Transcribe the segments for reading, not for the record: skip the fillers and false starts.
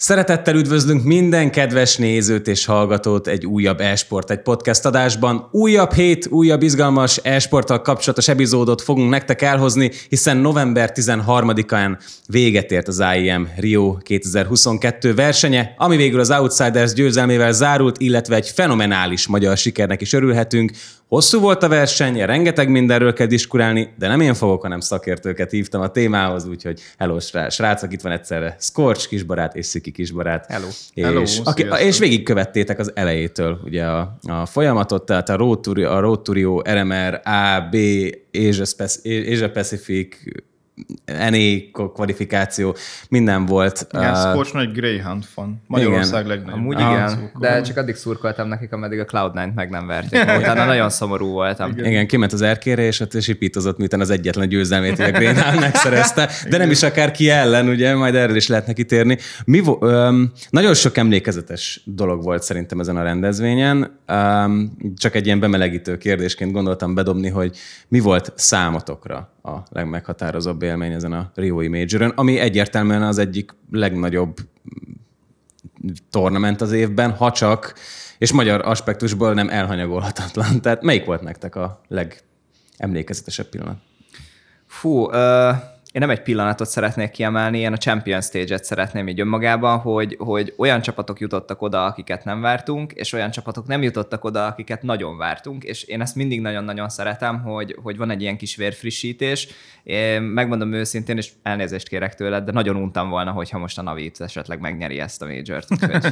Szeretettel üdvözlünk minden kedves nézőt és hallgatót egy újabb eSport, egy podcast adásban. Újabb hét, újabb izgalmas eSporttal kapcsolatos epizódot fogunk nektek elhozni, hiszen november 13-án véget ért az IEM Rio 2022 versenye, ami végül az Outsiders győzelmével zárult, illetve egy fenomenális magyar sikernek is örülhetünk. Hosszú volt a verseny, rengeteg mindenről kell diskurálni, de nem én fogok, hanem szakértőket hívtam a témához, úgyhogy hello srácok, itt van egyszerre Scorch kisbarát és Sziki kisbarát. Hello. És végigkövettétek az elejétől ugye a folyamatot, tehát a Road to Rio, RMR, A, B, Asia Pacific, NA kvalifikáció, minden volt. Igen, Scorch nagy Greyhound fan. Magyarország legnagyobb. Amúgy igen, de csak addig szurkoltam nekik, ameddig a Cloud9-t meg nem verték. Utána nagyon szomorú voltam. Igen, kiment az erkére, és ott sipítozott, miután az egyetlen győzelmét a Greyhound megszerezte, de nem is akár ki ellen, ugye, majd erről is lehetne kitérni. Nagyon sok emlékezetes dolog volt szerintem ezen a rendezvényen. Csak egy ilyen bemelegítő kérdésként gondoltam bedobni, hogy mi volt számotokra a legmeghatározóbb élmény ezen a Rioi Majoron, ami egyértelműen az egyik legnagyobb tornament az évben, ha csak, és magyar aspektusból nem elhanyagolhatatlan. Tehát melyik volt nektek a legemlékezetesebb pillanat? Én nem egy pillanatot szeretnék kiemelni, én a Champion Stage-et szeretném így önmagában, hogy olyan csapatok jutottak oda, akiket nem vártunk, és olyan csapatok nem jutottak oda, akiket nagyon vártunk, és én ezt mindig nagyon-nagyon szeretem, hogy van egy ilyen kis vérfrissítés. Én megmondom őszintén, és elnézést kérek tőled, de nagyon untam volna, hogyha most a Navi esetleg megnyeri ezt a Majort.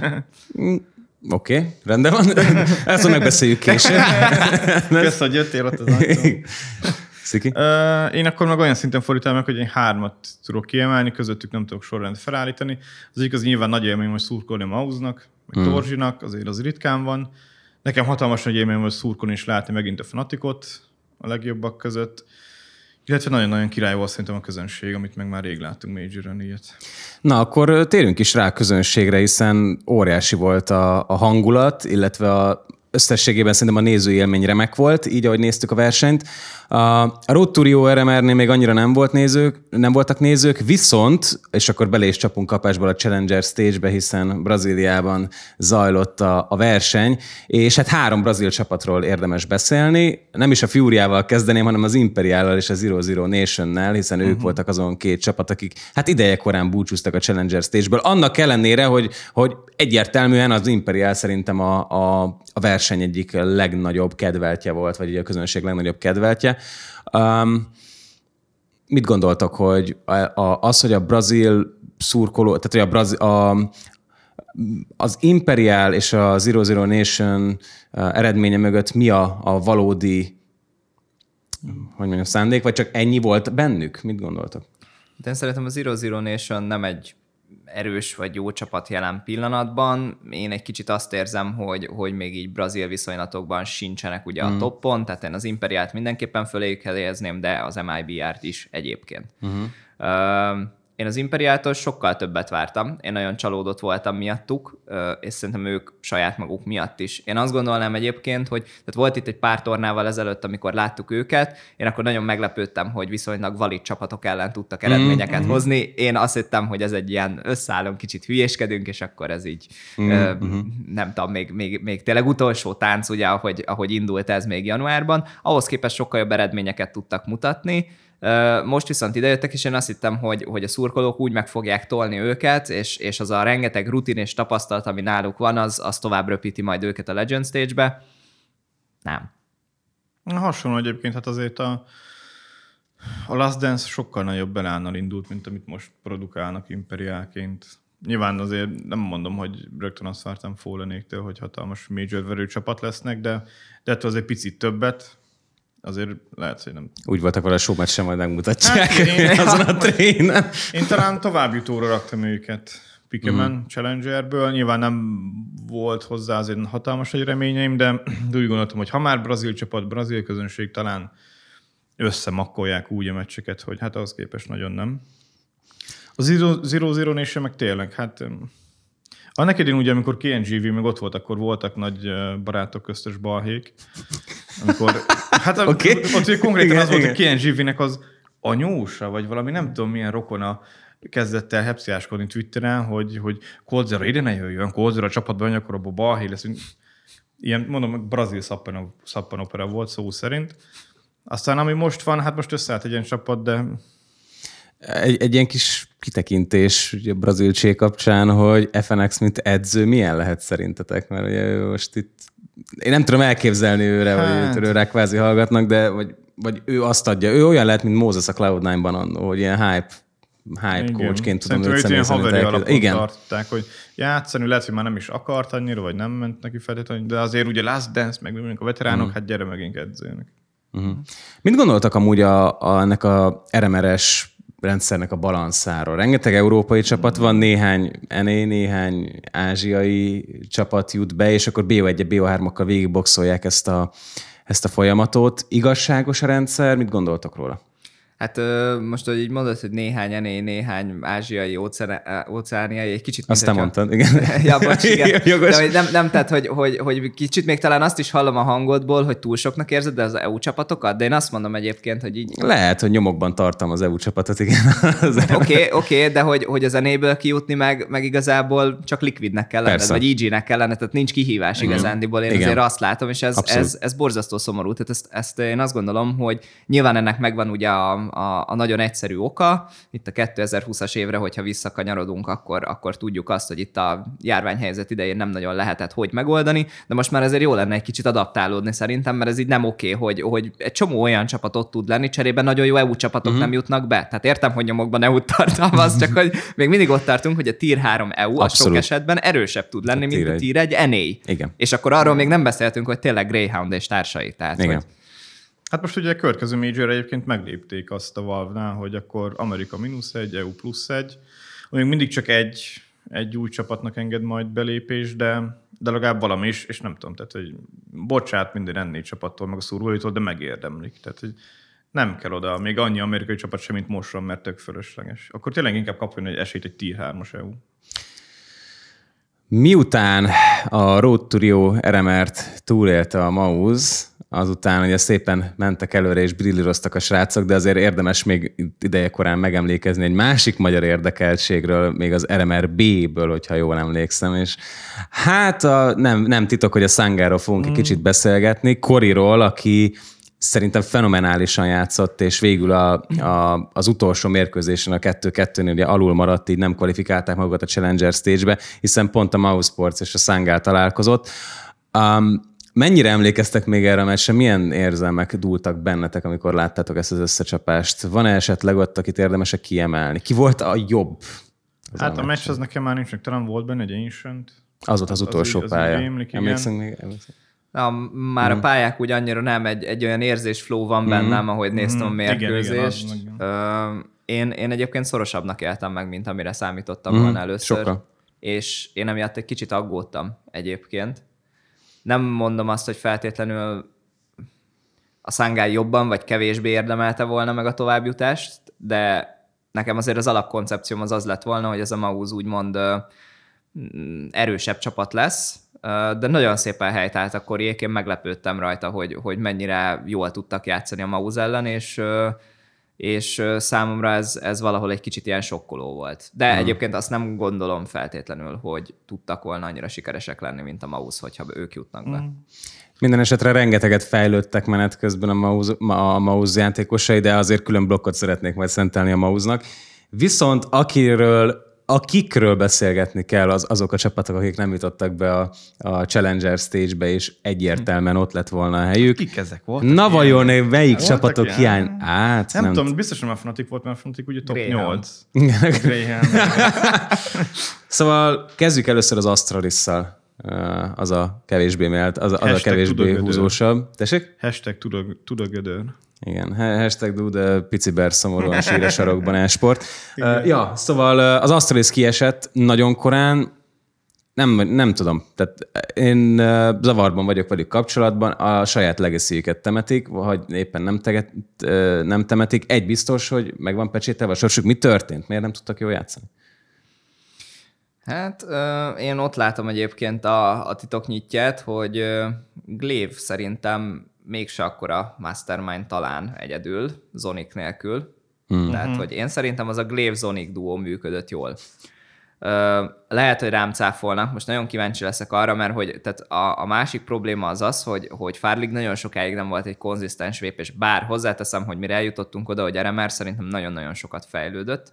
Oké, rendben van. Ezt megbeszéljük később. Kösz, hogy jöttél ott az ajtón. Sziki? Én akkor meg olyan szinten fordítom meg, hogy én 3 tudok kiemelni, közöttük nem tudok sorrend felállítani. Az egyik az nyilván nagy élmény, hogy szurkolni a Mausnak, meg Torzsinak, azért az ritkán van. Nekem hatalmas nagy élmény, hogy szurkolni is látni megint a Fnaticot a legjobbak között. Illetve nagyon-nagyon király volt szerintem a közönség, amit meg már rég láttunk Majoron ilyet. Na, akkor térjünk is rá a közönségre, hiszen óriási volt a hangulat, illetve összességében szerintem a nézői élmény remek volt, így ahogy néztük a versenyt. A Road to Rio RMR-nél még annyira nem voltak nézők, viszont, és akkor bele is csapunk kapásból a Challenger Stage-be, hiszen Brazíliában zajlott a verseny, és hát 3 brazil csapatról érdemes beszélni. Nem is a Furiával kezdeném, hanem az Imperiállal és a Zero Nationnel, hiszen ők voltak azon 2 csapat, akik hát ideje korán búcsúztak a Challenger Stage-ből. Annak ellenére, hogy egyértelműen az Imperial szerintem a verseny egyik legnagyobb kedveltje volt, vagy a közönség legnagyobb kedveltje. Mit gondoltak, hogy hogy a brazil szurkoló, tehát hogy az Imperial és a Zero Nation eredménye mögött mi a valódi, szándék, vagy csak ennyi volt bennük? Mit gondoltak? De én szerintem a Zero Nation nem egy erős vagy jó csapat jelen pillanatban. Én egy kicsit azt érzem, hogy még így brazil viszonylatokban sincsenek ugye a toppon, tehát én az Imperiát mindenképpen föléjük helyezném, de az MIBR-t is egyébként. Én az Imperiától sokkal többet vártam. Én nagyon csalódott voltam miattuk, és szerintem ők saját maguk miatt is. Én azt gondolnám egyébként, hogy tehát volt itt egy pár tornával ezelőtt, amikor láttuk őket, én akkor nagyon meglepődtem, hogy viszonylag valid csapatok ellen tudtak eredményeket hozni. Én azt hittem, hogy ez egy ilyen összeállom, kicsit hülyéskedünk, és akkor ez így, nem tudom, még tényleg utolsó tánc, ugye, ahogy indult ez még januárban. Ahhoz képest sokkal jobb eredményeket tudtak mutatni. Most viszont idejöttek, és én azt hittem, hogy a szurkolók úgy meg fogják tolni őket, és az a rengeteg rutin és tapasztalat, ami náluk van, az tovább röpíti majd őket a Legend Stage-be. Nem. Hasonló egyébként, hát azért a Last Dance sokkal nagyobb belánnal indult, mint amit most produkálnak Imperiálként. Nyilván azért nem mondom, hogy rögtön azt vártam Fallenéktől, hogy hatalmas major verő csapat lesznek, de ettől azért picit többet. Azért lehet, hogy nem. Úgy voltak vele a showmatch sem, majd megmutatják azon a trénen. Én talán továbbjutóra raktam őket Pikmin Challengerből. Nyilván nem volt hozzá azért hatalmas nagy reményeim, de úgy gondoltam, hogy ha már brazil csapat, brazil közönség, talán összemakkolják úgy a meccseket, hogy hát ahhoz képest nagyon nem. A Zero Nation meg tényleg, hát annak idén ugye, amikor KNGV még ott volt, akkor voltak nagy barátok köztös balhék. Amikor, hát ott konkrétan igen, az volt, hogy KNGV-nek az anyósa, vagy valami nem tudom milyen rokona kezdett el hepsziáskodni Twitteren, hogy Coldzera ide ne jöjjön, Coldzera a csapatban jön, akkor abban balhé lesz. Ilyen, mondom, brazil szappanopera volt szó szerint. Aztán ami most van, hát most összeállt egy ilyen csapat, de... Egy ilyen kis kitekintés ugye a brazil csé kapcsán, hogy FNX mint edző milyen lehet szerintetek? Mert ugye most itt én nem tudom elképzelni őre, vagy őre kvázi hallgatnak, de vagy ő azt adja. Ő olyan lehet, mint Moses a Cloud9-ban annó, hogy ilyen hype coachként tudom őt személy szerint elképzelni. Igen. Tartották, hogy játszani lehet, hogy már nem is akart annyira, vagy nem ment neki feltétlenül, de azért ugye Last Dance, meg a veteránok, hát gyere megint edzőnek. Mit gondoltak amúgy ennek a RMR-es rendszernek a balanszáról? Rengeteg európai csapat van, néhány néhány ázsiai csapat jut be, és akkor BO1-e, BO3-akkal végigboxolják ezt a folyamatot. Igazságos a rendszer? Mit gondoltok róla? Hát most, hogy így mondod, hogy néhány néhány ázsiai, óceániai, egy kicsit... Azt te mondtad, igen. Ja, bocs, igen. De nem tehát, hogy kicsit még talán azt is hallom a hangodból, hogy túl soknak érzed, de az EU csapatokat, de én azt mondom egyébként, hogy így... Lehet, hogy nyomokban tartom az EU csapatot, igen. Oké, de hogy a zenéből kijutni meg igazából csak Liquidnek kell lenned, vagy EG-nek kell lenned, tehát nincs kihívás igazándiból, én azért azt látom, és ez borzasztó szomorú. Tehát ezt én azt gondolom, hogy nyilván ennek megvan ugye a nagyon egyszerű oka. Itt a 2020-as évre, hogyha visszakanyarodunk, akkor tudjuk azt, hogy itt a járványhelyzet idején nem nagyon lehetett hogy megoldani, de most már ezért jó lenne egy kicsit adaptálódni szerintem, mert ez így nem oké, hogy egy csomó olyan csapat ott tud lenni, cserében nagyon jó EU csapatok nem jutnak be. Tehát értem, hogy nyomokban EU-t tartalmaz, csak hogy még mindig ott tartunk, hogy a Tier 3 EU a sok esetben erősebb tud lenni, mint a Tier 1 NA. Igen. És akkor arról még nem beszéltünk, hogy tényleg Greyhound és társai. Tehát, igen. Hogy... Hát most ugye a következő major egyébként meglépték azt a Valve-nál, hogy akkor Amerika -1, EU +1, még mindig csak egy új csapatnak enged majd belépés, de legalább valami is, és nem tudom, tehát hogy bocsát minden NA csapattól, meg a szurkolóitól, de megérdemlik. Tehát, hogy nem kell oda még annyi amerikai csapat sem, mint most van, mert tök fölösleges. Akkor tényleg inkább kapjon egy esélyt egy Tier 3-as EU. Miután a Road to Rio RMR-t túlélte a Mauz, azután ugye szépen mentek előre és brillíroztak a srácok, de azért érdemes még idejekorán megemlékezni egy másik magyar érdekeltségről, még az RMR B-ből, hogyha jól emlékszem, és hát nem titok, hogy a Sangáról fogunk egy kicsit beszélgetni, Koriról, aki szerintem fenomenálisan játszott, és végül az utolsó mérkőzésen a 2-2-nél ugye alul maradt, így nem kvalifikálták magukat a Challenger Stage-be, hiszen pont a Mousesports és a Sangál találkozott. Mennyire emlékeztek még erre a meccsre? Milyen érzelmek dúltak bennetek, amikor láttátok ezt az összecsapást? Van-e esetleg ott, akit érdemesek kiemelni? Ki volt a jobb? Hát a meccs az nekem már nincs, talán volt benne egy Ancient. Az volt az utolsó pálya. Emlékszem még? Na, már a pályák úgy annyira nem, egy olyan érzésflow van bennem, ahogy néztem a mérkőzést. Igen, én egyébként szorosabbnak éltem meg, mint amire számítottam volna először. Sokkal. És én emiatt egy kicsit aggódtam egyébként. Nem mondom azt, hogy feltétlenül a Shanghai jobban vagy kevésbé érdemelte volna meg a továbbjutást, de nekem azért az alapkoncepcióm az lett volna, hogy ez a Mauz úgymond erősebb csapat lesz, de nagyon szépen helytált a Koriék, én meglepődtem rajta, hogy mennyire jól tudtak játszani a Mauz ellen, és számomra ez valahol egy kicsit ilyen sokkoló volt. De egyébként azt nem gondolom feltétlenül, hogy tudtak volna annyira sikeresek lenni, mint a Mauz, hogyha ők jutnak be. Minden esetre rengeteget fejlődtek menet közben a Mauz játékosai, de azért külön blokkot szeretnék majd szentelni a Mauznak. Viszont akikről beszélgetni kell, azok a csapatok, akik nem jutottak be a Challenger Stage-be, és egyértelműen ott lett volna a helyük. Kik ezek voltak? Na vajon melyik csapatok hiány? Nem tudom, biztos, hogy a Fnatic volt, mert a Fnatic ugye top 8. Szóval kezdjük először az Astralis-szal. Az a kevésbé mélt, az a kevésbé húzósabb. Tessék? #tudagödör. Igen, #do the piciber szomorúan sír a sarokban e-sport. Szóval az Astralis kiesett nagyon korán, nem tudom, tehát én zavarban vagyok velük kapcsolatban, a saját legacy-üket temetik, vagy éppen nem temetik. Egy biztos, hogy meg van pecsételve a sorsuk. Mi történt? Miért nem tudtak jól játszani? Hát én ott látom egyébként a titoknyitját, hogy Glaive szerintem mégse akkora mastermind talán egyedül, Zonik nélkül. Tehát, hogy én szerintem az a Glaive-Zonic duó működött jól. Lehet, hogy rám cáfolnak, most nagyon kíváncsi leszek arra, mert hogy, tehát a másik probléma az, hogy Farlig nagyon sokáig nem volt egy konzisztens vép, és bár hozzáteszem, hogy mire eljutottunk oda, hogy RMR szerintem nagyon-nagyon sokat fejlődött.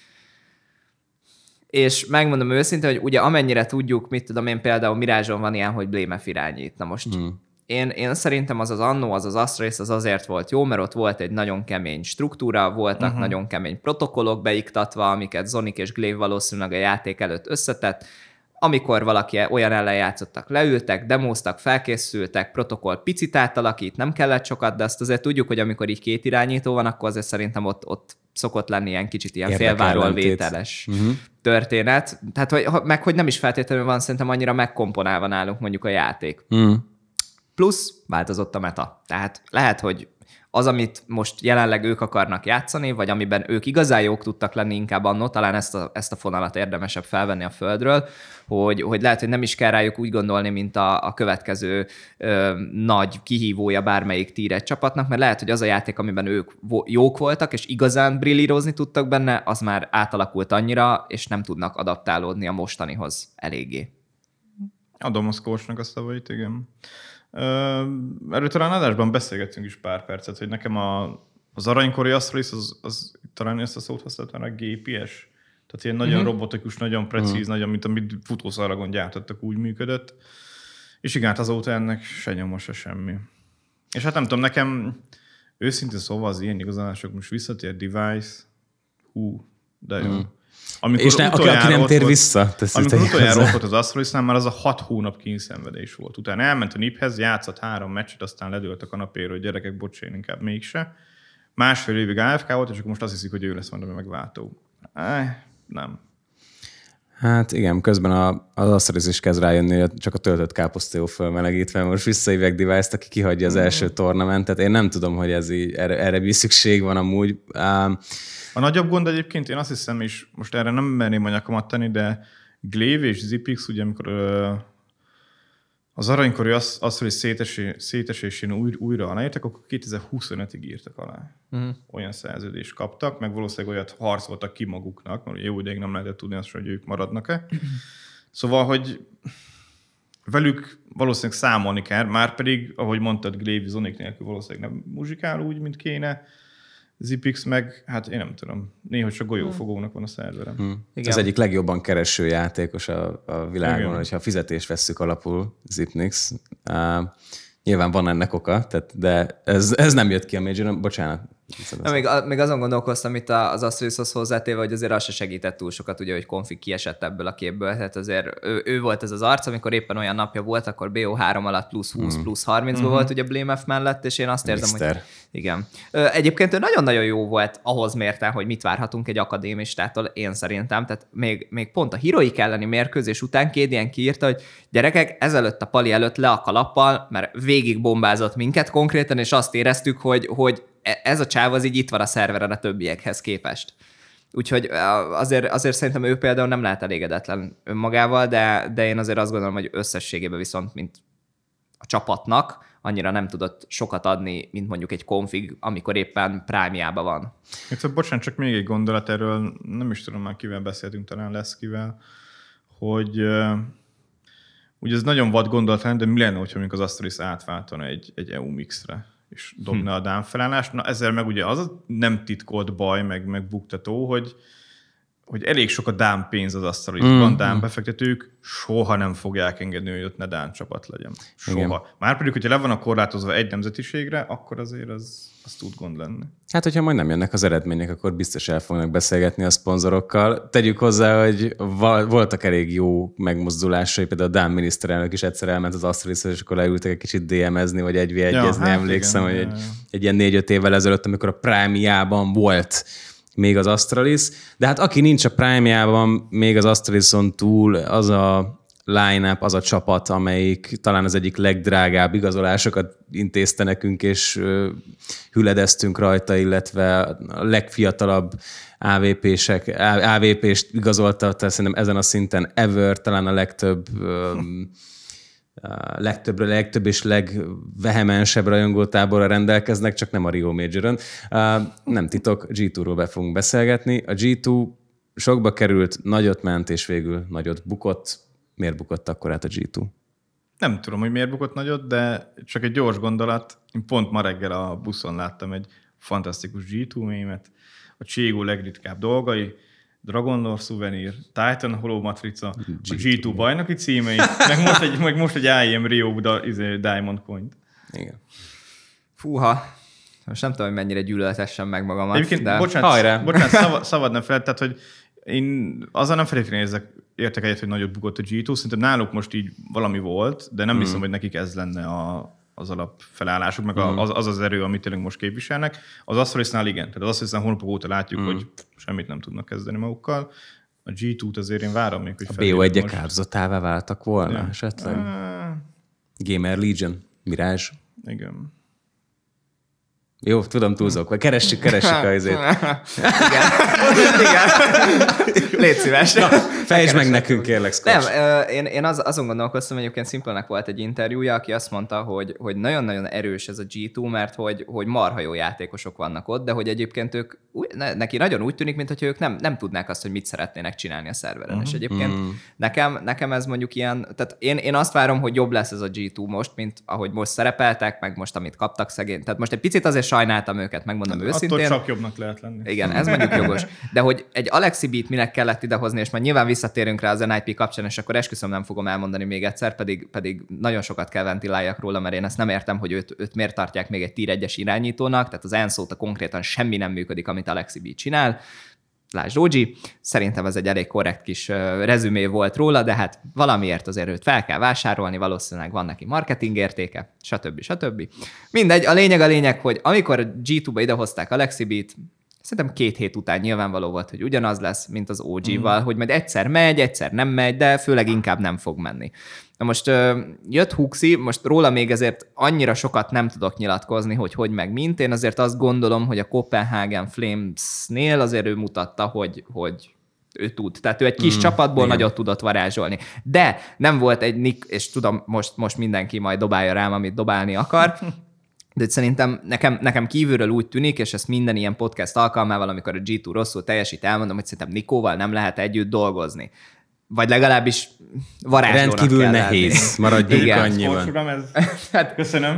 És megmondom őszintén, hogy ugye amennyire tudjuk, mit tudom én, például Mirage-on van ilyen, hogy Blamef irányít. Na most én szerintem az Anno, az Astralis az azért volt jó, mert ott volt egy nagyon kemény struktúra, voltak nagyon kemény protokollok beiktatva, amiket Zonic és Glaive valószínűleg a játék előtt összetett. Amikor valaki olyan ellen játszottak, leültek, demóztak, felkészültek, protokoll picit átalakít, nem kellett sokat, de azt azért tudjuk, hogy amikor így két irányító van, akkor azért szerintem ott szokott lenni ilyen kicsit ilyen félváról vételes történet. Tehát, hogy nem is feltétlenül van szerintem annyira megkomponálva nálunk mondjuk a játék. Plusz változott a meta. Tehát lehet, hogy az, amit most jelenleg ők akarnak játszani, vagy amiben ők igazán jók tudtak lenni inkább annó, talán ezt a fonalat érdemesebb felvenni a földről, hogy lehet, hogy nem is kell rájuk úgy gondolni, mint a következő nagy kihívója bármelyik tier 1 csapatnak, mert lehet, hogy az a játék, amiben ők jók voltak, és igazán brillírozni tudtak benne, az már átalakult annyira, és nem tudnak adaptálódni a mostanihoz eléggé. Adom a Scorchnak a szavait, igen. Erről talán adásban beszélgettünk is pár percet, hogy nekem az aranykori Astralis, az talán ezt a szót használtam, a GPS. Tehát ilyen nagyon robotikus, nagyon precíz, nagyon, mint amit futószalagon gyártottak, úgy működött. És igen, azóta ennek se nyoma, se semmi. És hát nem tudom, nekem őszintén szóval az ilyen igazolások, most visszatér Device, de jó. Amikor és aki nem tér vissza. Amikor utoljára ott volt az Astralisnál, már az a 6 hónap kényszenvedés volt. Utána elment a NiPhez, játszott 3 meccset, aztán ledőlt a kanapéről, hogy gyerekek, bocs, én inkább mégse. 1,5 évig AFK volt, és akkor most azt hiszik, hogy ő lesz majd a megváltó. Nem. Hát igen, közben az Astralis is kezd rájönni, csak a töltött káposzteó fölmelegítve. Most visszahívják Device-t, aki kihagyja az első tornamentet. Én nem tudom, hogy ez így, erre mi szükség van amúgy. A nagyobb gond egyébként, én azt hiszem, és most erre nem merném a nyakamat tenni, de Glaive és Zipix, ugye amikor az aranykori Astralis szétesésén újra aláírtak, akkor 2025-ig írtak alá. Olyan szerződést kaptak, meg valószínűleg olyat harcoltak ki maguknak, mert jó ideig nem lehetett tudni azt, hogy ők maradnak-e. Szóval, hogy velük valószínűleg számolni kell, már pedig, ahogy mondtad, Glaive Zonic nélkül valószínűleg nem muzsikál úgy, mint kéne. Zipix meg, hát én nem tudom, néha csak golyófogónak van a szerverem. Az egyik legjobban kereső játékos a világon, igen. Hogyha a fizetést vesszük alapul, Zipnix. Nyilván van ennek oka, de ez nem jött ki a Major-on, bocsánat. Még azon gondolkoztam itt az Astralishoz hozzátéve, hogy azért az se segített túl sokat, ugye, hogy Config kiesett ebből a képből, tehát azért ő volt ez az arc, amikor éppen olyan napja volt, akkor BO3 alatt plusz 20, plusz 30-ban volt ugye Blamef mellett, és én azt érzem, hogy igen. Egyébként ő nagyon-nagyon jó volt ahhoz mérten, hogy mit várhatunk egy akadémistától, én szerintem, tehát még pont a Heroic elleni mérkőzés után Kédien kiírta, hogy gyerekek, ezelőtt a pali előtt le a kalappal, mert végig bombázott minket konkrétan, és azt éreztük, hogy ez a csáv az így itt van a szerveren a többiekhez képest. Úgyhogy azért szerintem ő például nem lehet elégedetlen önmagával, de én azért azt gondolom, hogy összességében viszont, mint a csapatnak, annyira nem tudott sokat adni, mint mondjuk egy Config, amikor éppen Prime-jában van. Bocsánat, csak még egy gondolat erről, nem is tudom már kivel beszéltünk, talán lesz kivel, hogy ugye ez nagyon vad gondolat, de mi lenne, hogyha az Astralis átváltana egy EU mixre, és dobna a Dán felállást. Na ezzel meg ugye az nem titkolt baj, meg buktató, hogy elég sok a Dán pénz az Astralisban, Dán befektetők soha nem fogják engedni, hogy ott ne Dán csapat legyen. Soha. Márpedig, hogyha le van a korlátozva egy nemzetiségre, akkor azért az tud gond lenni. Hát, hogyha majd nem jönnek az eredmények, akkor biztos el fognak beszélgetni a szponzorokkal. Tegyük hozzá, hogy voltak elég jó megmozdulásai, például a Dán miniszterelnök is egyszer elment az Astralishoz, és akkor leültek egy kicsit DM-ezni, vagy 1v1-ezni. Emlékszem, igen, hogy egy ilyen 4-5 évvel ezelőtt, amikor a Prime-jában volt még az Astralis, de hát aki nincs a Prime-jában, még az Astralison túl, az a line-up, az a csapat, amelyik talán az egyik legdrágább igazolásokat intézte nekünk, és hüledeztünk rajta, illetve a legfiatalabb AVP-st igazolta, tehát szerintem ezen a szinten ever, talán a legtöbb legtöbb és legvehemensebb rajongótáborra rendelkeznek, csak nem a Rio Majoron. Nem titok, G2-ról be fogunk beszélgetni. A G2 sokba került, nagyot ment, és végül nagyot bukott. Miért bukott akkor át a G2? Nem tudom, hogy miért bukott nagyot, de csak egy gyors gondolat. Én pont ma reggel a buszon láttam egy fantasztikus G2 mémet. A Cségó legritkább dolgai, Dragon Lore szuvenír, Titan Hollow matrica, a G2 bajnoki címei, meg most egy IM Rio Diamond Point. Igen. Fúha. Most nem tudom, hogy mennyire gyűlöletessem meg magamat. Egyébként, de... bocsánat, szabad nem fel, tehát, hogy én azzal nem feltétlenül értek egyet, hogy nagyot bukott a G2, szerintem náluk most így valami volt, de nem hiszem, hogy nekik ez lenne az alapfelállásuk, meg az erő, amit tényleg most képviselnek. Az Astralis-nál igen. Tehát az Astralis-nál hónapok óta látjuk, hogy semmit nem tudnak kezdeni magukkal. A G2-t azért én várom még, hogy a BO1-ek áldozatává váltak volna esetleg? Gamer Legion, Mirage. Igen. Jó, tudom, túlzok. Vagy keressük azért. Igen. Légy szíves. Fejtsd meg nekünk, kérlek, Scotch. Nem, én azon gondolkoztam, hogy egyébként Simple-nek volt egy interjúja, aki azt mondta, hogy nagyon-nagyon erős ez a G2, mert hogy marha jó játékosok vannak ott, de hogy egyébként ők, neki nagyon úgy tűnik, mintha ők nem tudnák azt, hogy mit szeretnének csinálni a szerveren. És egyébként nekem ez mondjuk ilyen, tehát én azt várom, hogy jobb lesz ez a G2 most, mint ahogy most szerepeltek, meg most, amit kaptak szegény. Tehát most egy picit azért sajnáltam őket, megmondom őszintén. Attól csak jobbnak lehet lenni. Igen, ez mondjuk jogos. De hogy egy Alexi Beat minek kellett idehozni, és majd nyilván visszatérünk rá az NIP kapcsán, és akkor esküszöm nem fogom elmondani még egyszer, pedig nagyon sokat kell ventiláljak róla, mert én ezt nem értem, hogy őt miért tartják még egy tier 1-es irányítónak, tehát az Enszóta konkrétan semmi nem működik, amit Alexi Beat csinál. Lásd Doji, szerintem ez egy elég korrekt kis rezümé volt róla, de hát valamiért azért őt fel kell vásárolni, valószínűleg van neki marketing értéke, stb. Mindegy, a lényeg, hogy amikor G2-ba idehozták Alexi Beat, szerintem 2 hét után nyilvánvaló volt, hogy ugyanaz lesz, mint az OG-val, hogy majd egyszer megy, egyszer nem megy, de főleg inkább nem fog menni. Na most jött Huxi, most róla még ezért annyira sokat nem tudok nyilatkozni, hogy meg mint. Én azért azt gondolom, hogy a Copenhagen Flames-nél azért ő mutatta, hogy ő tud. Tehát ő egy kis csapatból nagyot tudott varázsolni. De nem volt egy Nick, és tudom, most mindenki majd dobálja rám, amit dobálni akar, de szerintem nekem kívülről úgy tűnik, és ezt minden ilyen podcast alkalmával, amikor a G2 rosszul teljesít, elmondom, hogy szerintem Nikóval nem lehet együtt dolgozni. Vagy legalábbis varázslónak rendkívül kell nehéz, maradjunk annyiban. Hát, köszönöm.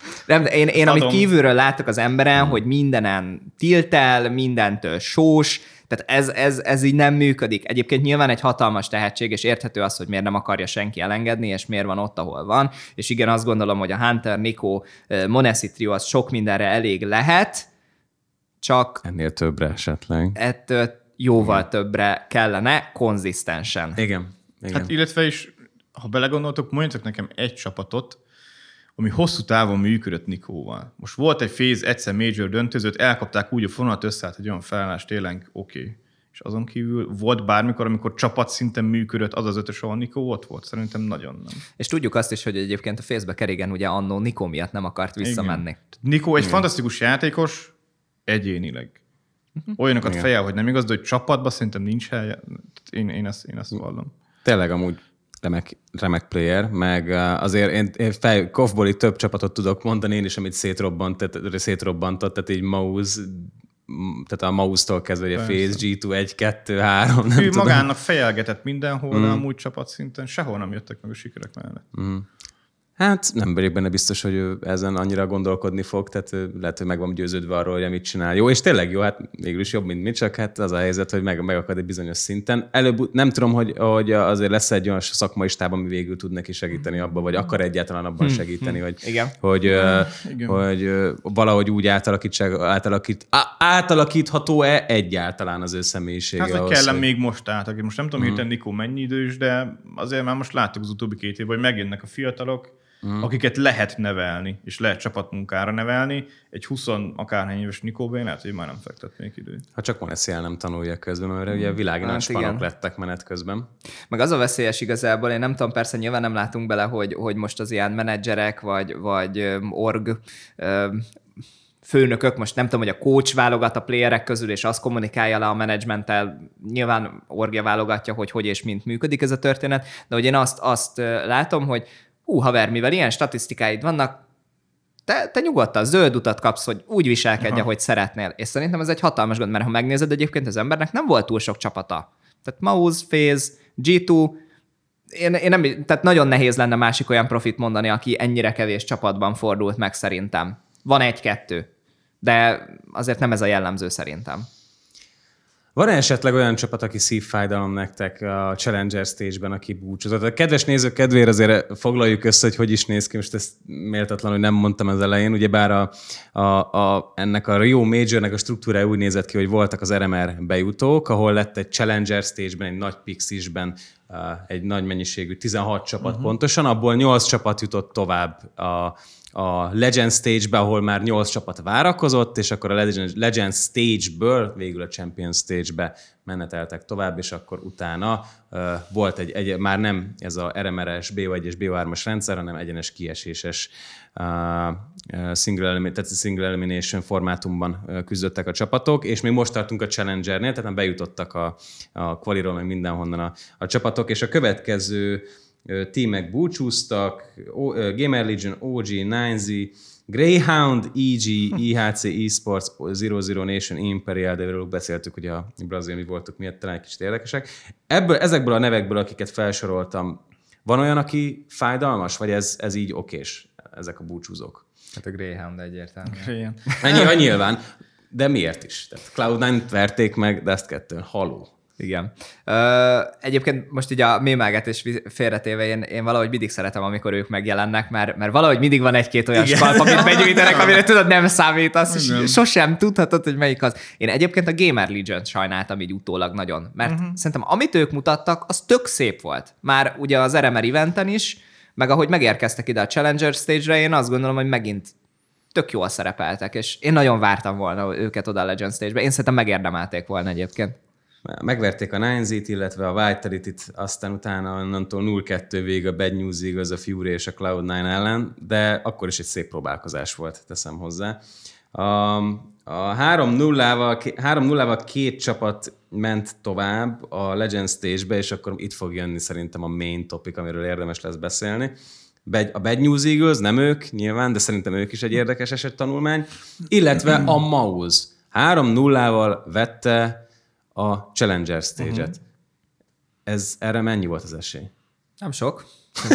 Én amit kívülről látok az emberen, hogy mindenen tiltel, mindentől sós, tehát ez így nem működik. Egyébként nyilván egy hatalmas tehetség, és érthető az, hogy miért nem akarja senki elengedni, és miért van ott, ahol van. És igen, azt gondolom, hogy a Hunter, Nico, Monesi trio az sok mindenre elég lehet, csak... Ennél többre esetleg. Ettől jóval többre kellene, konzisztensen. Igen. Hát illetve is, ha belegondoltok, mondjatok nekem egy csapatot, ami hosszú távon működött Nikóval. Most volt egy FaZe egyszer Major döntőzőt, elkapták úgy a fonalat összeállt, hogy olyan felállást tényleg oké. És azon kívül volt bármikor, amikor csapatszinten működött az ötös, ahol Nikó ott volt? Szerintem nagyon nem. És tudjuk azt is, hogy egyébként a FaZe-be Kerrigan ugye annó Nikó miatt nem akart visszamenni. Nikó egy fantasztikus játékos egyénileg. Olyanokat fejel, hogy nem igaz, de hogy csapatban szerintem nincs helye. Én ezt vallom. Tényleg amúgy remek player, meg azért én Kofboli több csapatot tudok mondani, én is, amit szétrobbantott, tehát így Mouse, tehát a Mouse-tól kezdve, a FaZe, G2, 1, 2, 3, nem ő tudom. magának fejelgetett mindenhol, de amúgy csapatszinten sehol nem jöttek meg a sikerek mellett. Hát nem vagyok benne biztos, hogy ő ezen annyira gondolkodni fog, tehát lehet, hogy meg van győződve arról, hogy mit csinál. Jó, és tényleg jó, hát végül is jobb, mint mi, csak hát az a helyzet, hogy megakad egy bizonyos szinten. Előbb nem tudom, hogy azért lesz egy olyan szakmai stáb, ami végül tud neki segíteni abban, vagy akar egyáltalán abban segíteni, hogy valahogy úgy átalakítható-e egyáltalán az ő személyisége. Hát kell még most átalakítani. Most nem tudom hirtelen Nikó mennyi idős, de azért már most láttuk az utóbbi 2 évben, hogy megjönnek a fiatalok, akiket lehet nevelni, és lehet csapatmunkára nevelni. Egy 20 akárhány éves Nikóban lehet, hogy már nem fektetnék időt. Ha csak Monesi nem tanulja közben, mert ugye világi nagy spanok lettek menet közben. Meg az a veszélyes igazából, én nem tudom, persze nyilván nem látunk bele, hogy most az ilyen menedzserek, vagy org főnökök, most nem tudom, hogy a coach válogat a playerek közül, és azt kommunikálja le a menedzsmenttel, nyilván orgja válogatja, hogy és mint működik ez a történet, de hogy én azt látom, haver, mivel ilyen statisztikáid vannak, te nyugodtan zöld utat kapsz, hogy úgy viselkedj, ahogy szeretnél. És szerintem ez egy hatalmas gond, mert ha megnézed, egyébként az embernek nem volt túl sok csapata. Tehát MOUZ, FaZe, G2, tehát nagyon nehéz lenne másik olyan profit mondani, aki ennyire kevés csapatban fordult meg szerintem. Van 1-2, de azért nem ez a jellemző szerintem. Van-e esetleg olyan csapat, aki szívfájdalom nektek a Challenger Stage-ben, aki búcsúzott? A kedves nézők kedvére azért foglaljuk össze, hogy is néz ki, most ezt méltatlan, hogy nem mondtam az elején, ugyebár ennek a Rio Majornek a struktúrája úgy nézett ki, hogy voltak az RMR bejutók, ahol lett egy Challenger Stage-ben, egy nagy Pixisben egy nagy mennyiségű, 16 csapat pontosan, abból 8 csapat jutott tovább a Legend Stage-be, ahol már 8 csapat várakozott, és akkor a Legend Stage-ből végül a Champion Stage-be meneteltek tovább, és akkor utána volt egy már nem ez a RMR-es BO1 és BO3-as rendszer, hanem egyenes kieséses single elimination formátumban küzdöttek a csapatok, és még most tartunk a Challenger-nél, tehát bejutottak a qualiról, meg mindenhonnan a csapatok, és a következő tímek búcsúztak, Gamer Legion, OG, 9Z, Greyhound, EG, IHC, Esports, Zero Nation, Imperial, de erről beszéltük, hogy a brazil mi voltuk miatt talán egy kicsit érdekesek. Ezekből a nevekből, akiket felsoroltam, van olyan, aki fájdalmas, vagy ez így okés, ezek a búcsúzók? Hát a Greyhound egyértelmű. Nyilván, de miért is? Tehát Cloud9-t verték meg, Dust 2-n, haló. Igen. Egyébként most így a mémelgetés félretéve én valahogy mindig szeretem, amikor ők megjelennek, mert valahogy mindig van egy-két olyan skalp, amit begyűjtenek, amire tudod, nem számít, és sosem tudhatod, hogy melyik az. Én egyébként a Gamer Legion-t sajnáltam így utólag nagyon, mert szerintem amit ők mutattak, az tök szép volt. Már ugye az RMR eventen is, meg ahogy megérkeztek ide a Challenger Stage-re, én azt gondolom, hogy megint tök jól szerepeltek, és én nagyon vártam volna őket oda a Legend Stage-be. Én szerintem megérdemelték volna egyébként. Megverték a 9Z-t, illetve a Vitality-t, aztán utána onnantól 0-2 végig a Bad News Eagles, a Fury és a Cloud9 ellen, de akkor is egy szép próbálkozás volt, teszem hozzá. A 3-0-val két csapat ment tovább a Legend Stage-be, és akkor itt fog jönni szerintem a main topic, amiről érdemes lesz beszélni. A Bad News Eagles, nem ők nyilván, de szerintem ők is egy érdekes esettanulmány, illetve a MOUZ. 3-0-val vette a Challenger Stage-et. Erre mennyi volt az esély? Nem sok.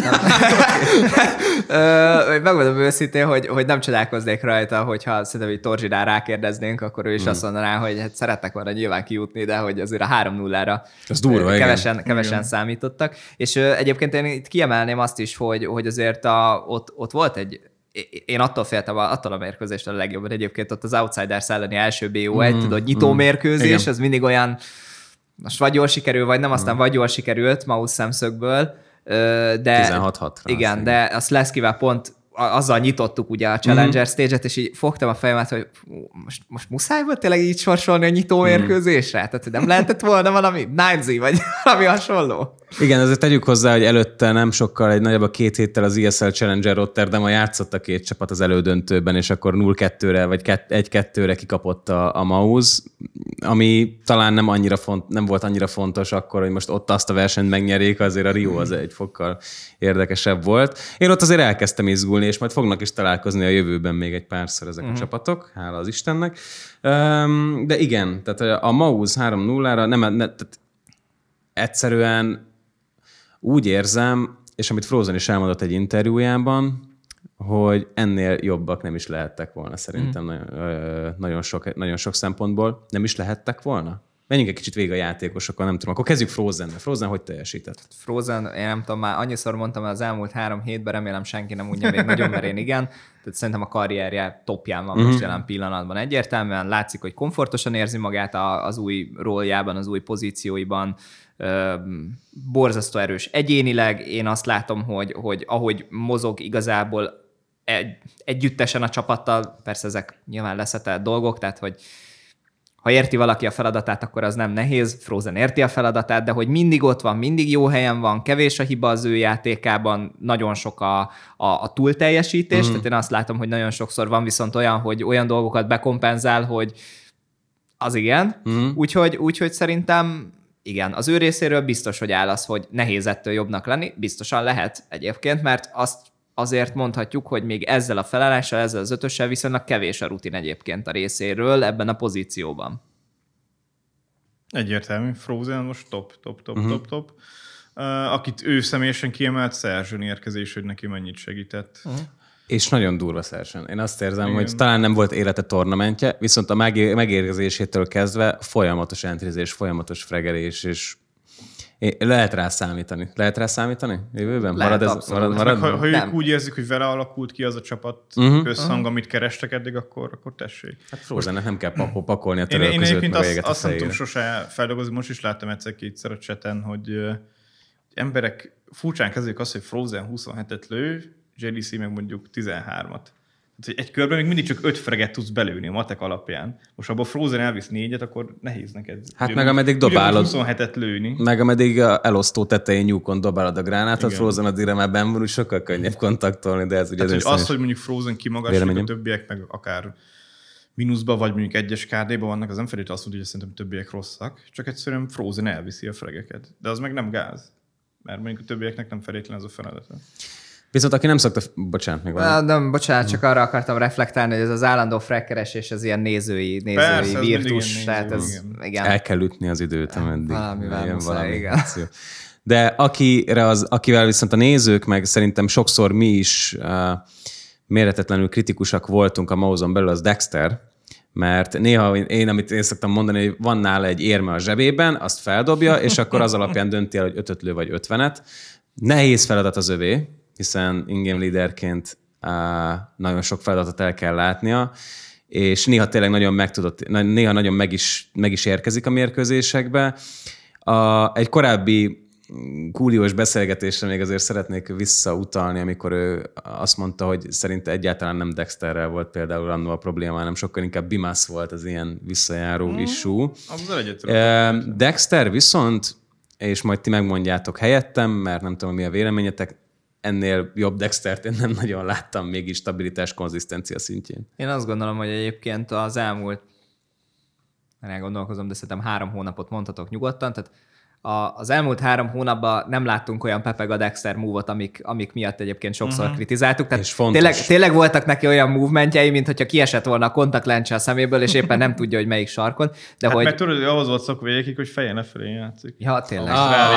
Megmondom őszintén, hogy nem csodálkoznék rajta, hogyha szerintem, hogy Torzsinál rákérdeznénk, akkor ő is azt mondaná, hogy hát szerettek volna nyilván kijutni, de hogy azért a 3-0-ra kevesen számítottak. És egyébként én itt kiemelném azt is, hogy azért ott volt egy, én attól féltem, attól a mérkőzéstől a legjobban egyébként ott az Outsiders elleni első BO1, tudod, nyitó mérkőzés, az mindig olyan, most vagy jól sikerül, vagy nem, aztán vagy jól sikerült MOUZ szemszögből, de 16-6-ra. Igen, de a Slesky-vel pont azzal nyitottuk ugye a Challenger Stage-et, és így fogtam a fejemet, hogy most muszáj volt tényleg így sorsolni a nyitó mérkőzésre? Tehát nem lehetett volna valami 9Z, vagy valami hasonló? Igen, azért tegyük hozzá, hogy előtte nem sokkal, egy nagyobb a 2 héttel az ESL Challenger Rotterdam játszott a két csapat az elődöntőben, és akkor 0-2-re vagy 1-2-re kikapott a MOUZ, ami talán nem volt annyira fontos akkor, hogy most ott azt a versenyt megnyerjék, azért a Rio az egy fokkal érdekesebb volt. Én ott azért elkezdtem izgulni, és majd fognak is találkozni a jövőben még egy párszor ezek a csapatok, hála az Istennek. De igen, tehát a MOUZ 3-0-ra tehát egyszerűen úgy érzem, és amit Frozen is elmondott egy interjújában, hogy ennél jobbak nem is lehettek volna szerintem nagyon sok szempontból. Nem is lehettek volna? Menjünk egy kicsit végig a játékosokon, nem tudom. Akkor kezdjük Frozen-nel. Frozen hogy teljesített? Frozen, én nem tudom, már annyiszor mondtam az elmúlt 3 hétben, remélem senki nem unja még nagyon, mert én igen. Tehát szerintem a karrierje topján van most jelen pillanatban egyértelműen. Látszik, hogy komfortosan érzi magát az új róljában, az új pozícióiban. Borzasztó erős egyénileg. Én azt látom, hogy ahogy mozog igazából együttesen a csapattal, persze ezek nyilván leszetelt dolgok, tehát hogy ha érti valaki a feladatát, akkor az nem nehéz, Frozen érti a feladatát, de hogy mindig ott van, mindig jó helyen van, kevés a hiba az ő játékában, nagyon sok a túlteljesítés, tehát én azt látom, hogy nagyon sokszor van viszont olyan, hogy olyan dolgokat bekompenzál, hogy az igen. Úgyhogy szerintem igen, az ő részéről biztos, hogy áll az, hogy nehéz ettől jobbnak lenni, biztosan lehet egyébként, mert azt azért mondhatjuk, hogy még ezzel a felállással, ezzel az ötössel viszonylag kevés a rutin egyébként a részéről ebben a pozícióban. Egyértelmű. Frozen most top. Akit ő személyesen kiemelt, Szerzsön érkezés, hogy neki mennyit segített. És nagyon durva Szerzsön. Én azt érzem, hogy talán nem volt élete tornamentje, viszont a megérkezésétől kezdve folyamatos entrizés, folyamatos fregelés, és lehet rá számítani. Lehet rá számítani jövőben? Lehet, marad? Ha ők úgy érzik, hogy vele alakult ki az a csapat összhang, amit kerestek eddig, akkor tessék. Hát Frozennek nem kell pakolni a török között, meg a jeget a azt nem tudom sose feldolgozni. Most is láttam egyszer-kétszer a chaten, hogy emberek furcsán kezdődik azt, hogy Frozen 27-et lő, JDC meg mondjuk 13-at. Tehát, egy körben még mindig csak 5 freget tudsz belőni a matek alapján. Most abban Frozen elvisz 4-et, akkor nehéz neked. Hát meg ameddig dobálod. 27-et lőni. Meg ameddig elosztó tetején nyúkon dobálod a gránátot, Frozen addigra már benn van, sokkal könnyebb kontaktolni, de ez ugye hát, hogy mondjuk Frozen kimagaslik, a többiek meg akár mínuszba, vagy mondjuk 1-es KD-ba vannak, az nem feltétlenül azt mondja, hogy szerintem többiek rosszak, csak egyszerűen Frozen elviszi a fregeket. De az meg nem gáz. Mert mondjuk a többieknek nem feltétlenül ez a feladata. Viszont aki nem szokta... Bocsánat, még van. Nem, bocsánat, csak arra akartam reflektálni, hogy ez az állandó fragkeresés, ez ilyen nézői Persze, virtus. Tehát ez, igen. El kell ütni az időt, ameddig. Valamivel muszáj, igen. De akivel viszont a nézők, meg szerintem sokszor mi is méretetlenül kritikusak voltunk a Mouse-on belül, az Dexter, mert néha amit én szoktam mondani, hogy van nála egy érme a zsebében, azt feldobja, és akkor az alapján dönti el, hogy 5-öt lő vagy 50-et. Nehéz feladat az övé, hiszen in-game leaderként nagyon sok feladatot el kell látnia, és néha tényleg néha nagyon meg is érkezik a mérkőzésekbe. Egy korábbi Kúliós beszélgetésre még azért szeretnék visszautalni, amikor ő azt mondta, hogy szerinte egyáltalán nem Dexterrel volt például annó a probléma, hanem sokkal inkább Bimasz volt az ilyen visszajáró issue. Dexter viszont, és majd ti megmondjátok helyettem, mert nem tudom, mi a véleményetek, ennél jobb Dextert én nem nagyon láttam mégis stabilitás, konzisztencia szintjén. Én azt gondolom, hogy egyébként az elmúlt, elgondolkozom, de szerintem 3 hónapot mondhatok nyugodtan, tehát az elmúlt 3 hónapban nem láttunk olyan pepeg a Dexter move-ot, amik miatt egyébként sokszor kritizáltuk. Tehát tényleg voltak neki olyan movementjei, mint hogyha kiesett volna a kontaktlencse a szeméből, és éppen nem tudja, hogy melyik sarkon. De hát hogy... mert tudod, hogy ahhoz volt szokva végig, hogy feje ne felé játszik. Ja, tényleg.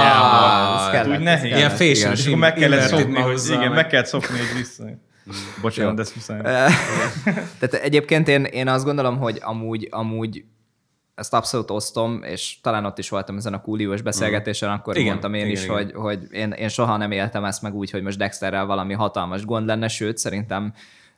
Ilyen fésül, és akkor meg kellett szokni, hogy igen, meg kellett szokni, hogy vissza. Bocsánat, de ezt muszáj. Tehát egyébként én azt gondolom, hogy amúgy ezt abszolút osztom, és talán ott is voltam ezen a Kúliós beszélgetésen, akkor mondtam én is, hogy én soha nem éltem ezt meg úgy, hogy most Dexterrel valami hatalmas gond lenne, sőt, szerintem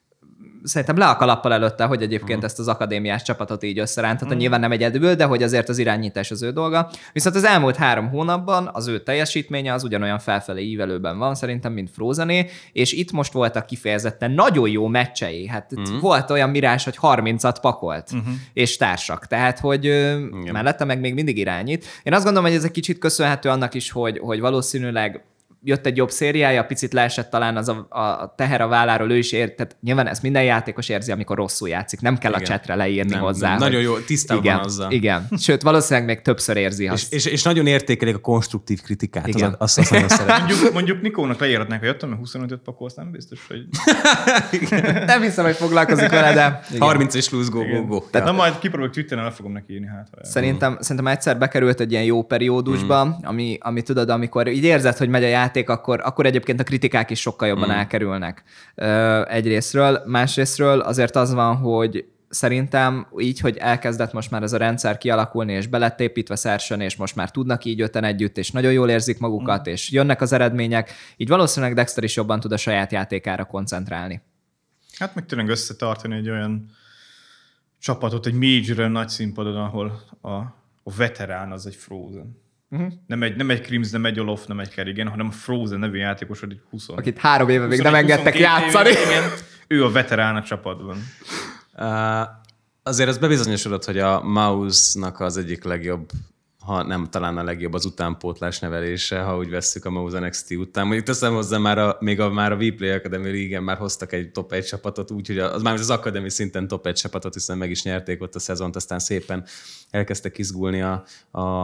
le a kalappal előtte, hogy egyébként ezt az akadémiás csapatot így összeránthatta. Nyilván nem egyedül, de hogy azért az irányítás az ő dolga. Viszont az elmúlt 3 hónapban az ő teljesítménye az ugyanolyan felfelé ívelőben van szerintem, mint Frozené, és itt most voltak kifejezetten nagyon jó meccsei. Hát volt olyan mirás, hogy 30-at pakolt, és társak. Tehát, hogy mellette meg még mindig irányít. Én azt gondolom, hogy ez egy kicsit köszönhető annak is, hogy valószínűleg jött egy jobb szériája, picit leesett talán az a teher a válláról, ő is tehát nyilván ezt minden játékos érzi, amikor rosszul játszik. Nem kell a chatre leírni hozzá. Nem. Nagyon jó, tisztában van azzal. Igen, sőt, valószínűleg még többször érzi azt. És nagyon értékelik a konstruktív kritikát. Azt nagyon szeretem. Mondjuk Nikónak leírhatnánk, hogy jöttem, mert 25-öt pakolsz, nem biztos, hogy... Nem hiszem, hogy foglalkozik vele, de... 30 és lose, go. Tehát, na majd kipróbálok Twitteren, el fogom neki írni. Szerintem egyszer bekerült egy ilyen jó periódusba, ami tudod, amikor így érzed, hogy megy a játék, akkor egyébként a kritikák is sokkal jobban elkerülnek egyrészről. Másrészről azért az van, hogy szerintem így, hogy elkezdett most már ez a rendszer kialakulni, és be lett építve Szersön, és most már tudnak így 5-en együtt, és nagyon jól érzik magukat, és jönnek az eredmények, így valószínűleg Dexter is jobban tud a saját játékára koncentrálni. Hát meg tényleg összetartani egy olyan csapatot, egy majoron nagy színpadon, ahol a veterán az egy Frozen. Nem egy Krims, nem egy Olof, nem egy Kerrigan, hanem a Frozen nevű játékosod, egy 20. Akit 3 éve még nem engedtek játszani. Ő a veterán a csapatban. Azért az bebizonyosodott, hogy a Mouse-nak az egyik legjobb, ha nem talán a legjobb az utánpótlás nevelése, ha úgy vesszük a Mouse NXT után. Mondjuk teszem hozzá, már a Vplay Academy League-en már hoztak egy top 1 csapatot, úgyhogy az Academy szinten top 1 csapatot, hiszen meg is nyerték ott a szezont, aztán szépen elkezdtek izgulni a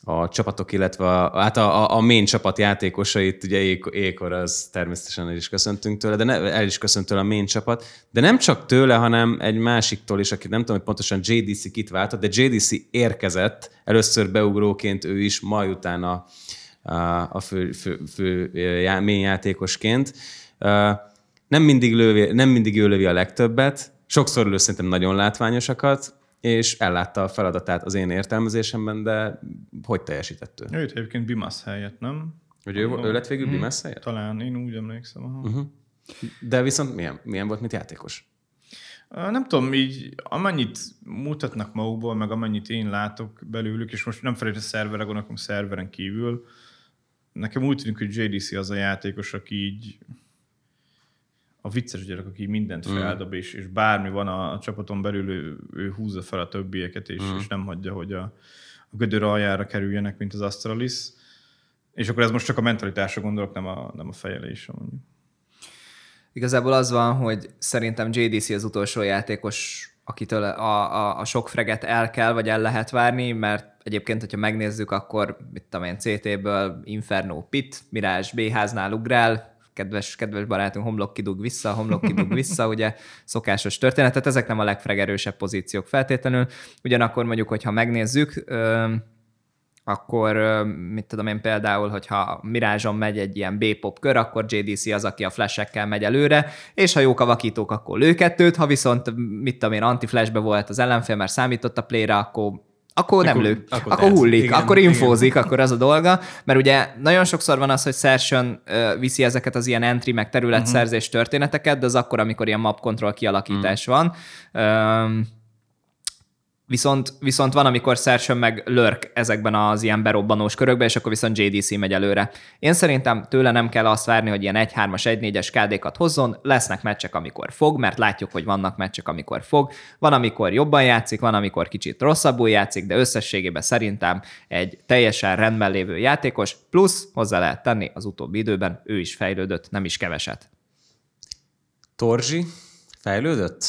a csapatok, illetve a main csapat játékosait, ugye Ékor az természetesen el is köszöntünk tőle, de el is köszönt tőle a main csapat, de nem csak tőle, hanem egy másiktól is, akit nem tudom, hogy pontosan JDC kit váltott, de JDC érkezett, először beugróként ő is, majd utána a fő main játékosként. Nem mindig ő lövi a legtöbbet, sokszor lő szerintem nagyon látványosakat, és ellátta a feladatát az én értelmezésemben, de hogy teljesített ő? Őt egyébként Bimasz helyett, nem? Hogy ő lett végül Bimasz helyett? Talán, én úgy emlékszem. De viszont milyen volt, mint játékos? Nem tudom, így amennyit mutatnak magukból, meg amennyit én látok belőlük, és most nem felejtve szerverre gondolom, szerveren kívül, nekem úgy tűnik, hogy JDC az a játékos, aki így a vicces gyerek, aki mindent feldob, és bármi van a csapaton belül, ő húzza fel a többieket, és nem hagyja, hogy a gödör aljára kerüljenek, mint az Astralis. És akkor ez most csak a mentalitásra gondolok, nem a fejelésre mondjuk. Igazából az van, hogy szerintem JDC az utolsó játékos, akitől a sok freget el kell, vagy el lehet várni, mert egyébként, hogyha megnézzük, akkor mit tudom én, CT-ből Inferno Pit, Mirage B-háznál ugrál, kedves barátunk homlok kidug vissza, ugye szokásos történetet, ezek nem a legfregerősebb pozíciók feltétlenül. Ugyanakkor mondjuk, hogyha megnézzük, akkor mit tudom én például, hogyha Mirage-on megy egy ilyen B-pop kör, akkor JDC az, aki a flash-ekkel megy előre, és ha jók a vakítók, akkor lő kettőt, ha viszont mit tudom én, anti-flashbe volt az ellenfél, mert számított a play-re, akkor nem lő, akkor hullik, igen, akkor infózik, igen. Akkor az a dolga, mert ugye nagyon sokszor van az, hogy Szersön viszi ezeket az ilyen entry meg területszerzés történeteket, de az akkor, amikor ilyen map control kialakítás van. Viszont van, amikor Szersön meg lurk ezekben az ilyen berobbanós körökben, és akkor viszont JDC megy előre. Én szerintem tőle nem kell azt várni, hogy ilyen 1-3-as, 1-4-es KD-kat hozzon, lesznek meccsek, amikor fog, mert látjuk, hogy vannak meccsek, amikor fog. Van, amikor jobban játszik, van, amikor kicsit rosszabbul játszik, de összességében szerintem egy teljesen rendben lévő játékos, plusz hozzá lehet tenni az utóbbi időben, ő is fejlődött, nem is keveset. Torzsi fejlődött?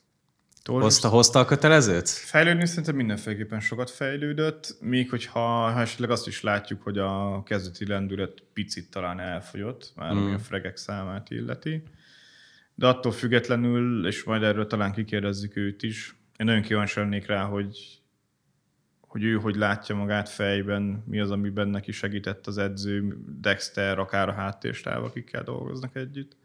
Hozta a kötelezőt? Fejlődni szerintem mindenféleképpen sokat fejlődött, még hogyha esetleg azt is látjuk, hogy a kezdeti lendület picit talán elfogyott, már ami a fregek számát illeti. De attól függetlenül, és majd erről talán kikérdezzük őt is, én nagyon kíváncsi lennék rá, hogy ő hogy látja magát fejben, mi az, amiben neki segített az edző, Dexter, akár a háttérstáv, akikkel dolgoznak együtt.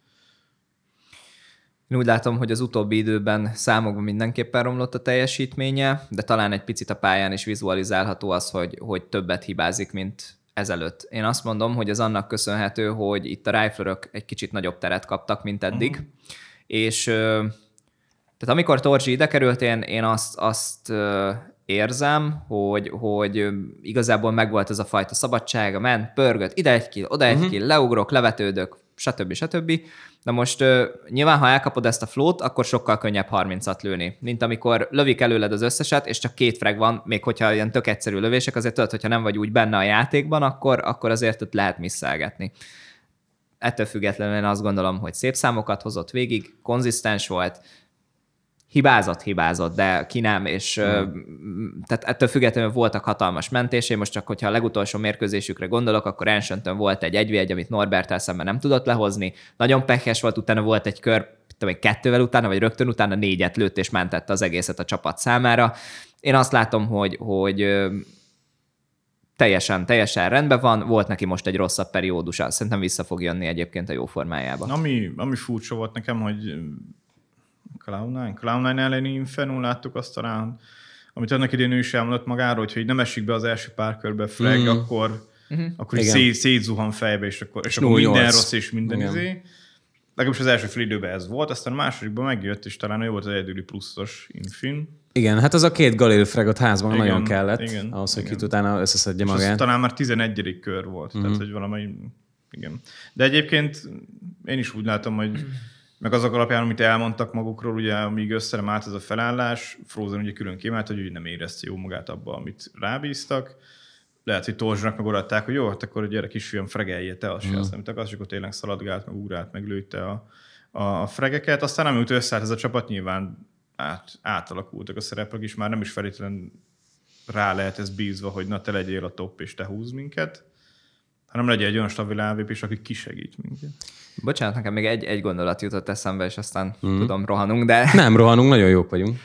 Én úgy látom, hogy az utóbbi időben számokban mindenképpen romlott a teljesítménye, de talán egy picit a pályán is vizualizálható az, hogy többet hibázik, mint ezelőtt. Én azt mondom, hogy ez annak köszönhető, hogy itt a riflerök egy kicsit nagyobb teret kaptak, mint eddig, és tehát amikor Torzsi ide került, én azt érzem, hogy igazából megvolt ez a fajta szabadsága, ment, pörgött, ide egy kill, oda egy kill, leugrok, levetődök, stb. Na most nyilván, ha elkapod ezt a flót, akkor sokkal könnyebb 30-at lőni. Mint amikor lövik előled az összeset, és csak 2 frag van, még hogyha ilyen tök egyszerű lövések, azért tudod, hogyha nem vagy úgy benne a játékban, akkor azért ott lehet misszelgetni. Ettől függetlenül én azt gondolom, hogy szép számokat hozott végig, konzisztens volt, hibázott, de ki nem, és tehát ettől függetlenül voltak hatalmas mentései, most csak hogyha a legutolsó mérkőzésükre gondolok, akkor Ancientön volt egy 1v1, amit Norberttel szemben nem tudott lehozni, nagyon pekhes volt, utána volt egy kör, 2-vel utána, vagy rögtön utána 4-et lőtt, és mentette az egészet a csapat számára. Én azt látom, hogy teljesen rendben van, volt neki most egy rosszabb periódusa, szerintem vissza fog jönni egyébként a jó formájába. Ami furcsa volt nekem, hogy Cloud9 elleni Inferno láttuk azt talán, amit annak idén ő is elmondott magáról, hogy nem esik be az első pár körbe frag, akkor így szétzuhan fejbe, és akkor minden rossz és minden izé. Legalábbis az első fél időben ez volt, aztán a másodikban megjött, és talán ő volt az egyedüli pluszos Infin. Igen, hát az a 2 Galil fragot házban nagyon kellett, ahhoz, hogy kit utána összeszedje magát. És talán már 11. kör volt, tehát hogy valamely... Igen. De egyébként én is úgy látom, hogy meg azok alapján, amit elmondtak magukról, ugye, amíg össze nem állt ez a felállás, Frozen ugye külön kiemelt, hogy ő nem érezte jó magát abba, amit rábíztak. Lehet, hogy Torzsnak megoldották, hogy jó, hát akkor gyere kisfiam, fregelje te, azt se azt nem akarsz, és akkor tényleg szaladgált, meg ugrált, meg lőtte a fregeket. Aztán amikor összeállt ez a csapat, nyilván átalakultak a szereplők is, már nem is feltétlenül rá lehet ez bízva, hogy na te legyél a top, és te húz minket, hanem legyen egy olyan stabil AVP is, aki kisegít minket. Bocsánat, nekem még egy gondolat jutott eszembe, és aztán tudom, rohanunk, de... Nem rohanunk, nagyon jók vagyunk.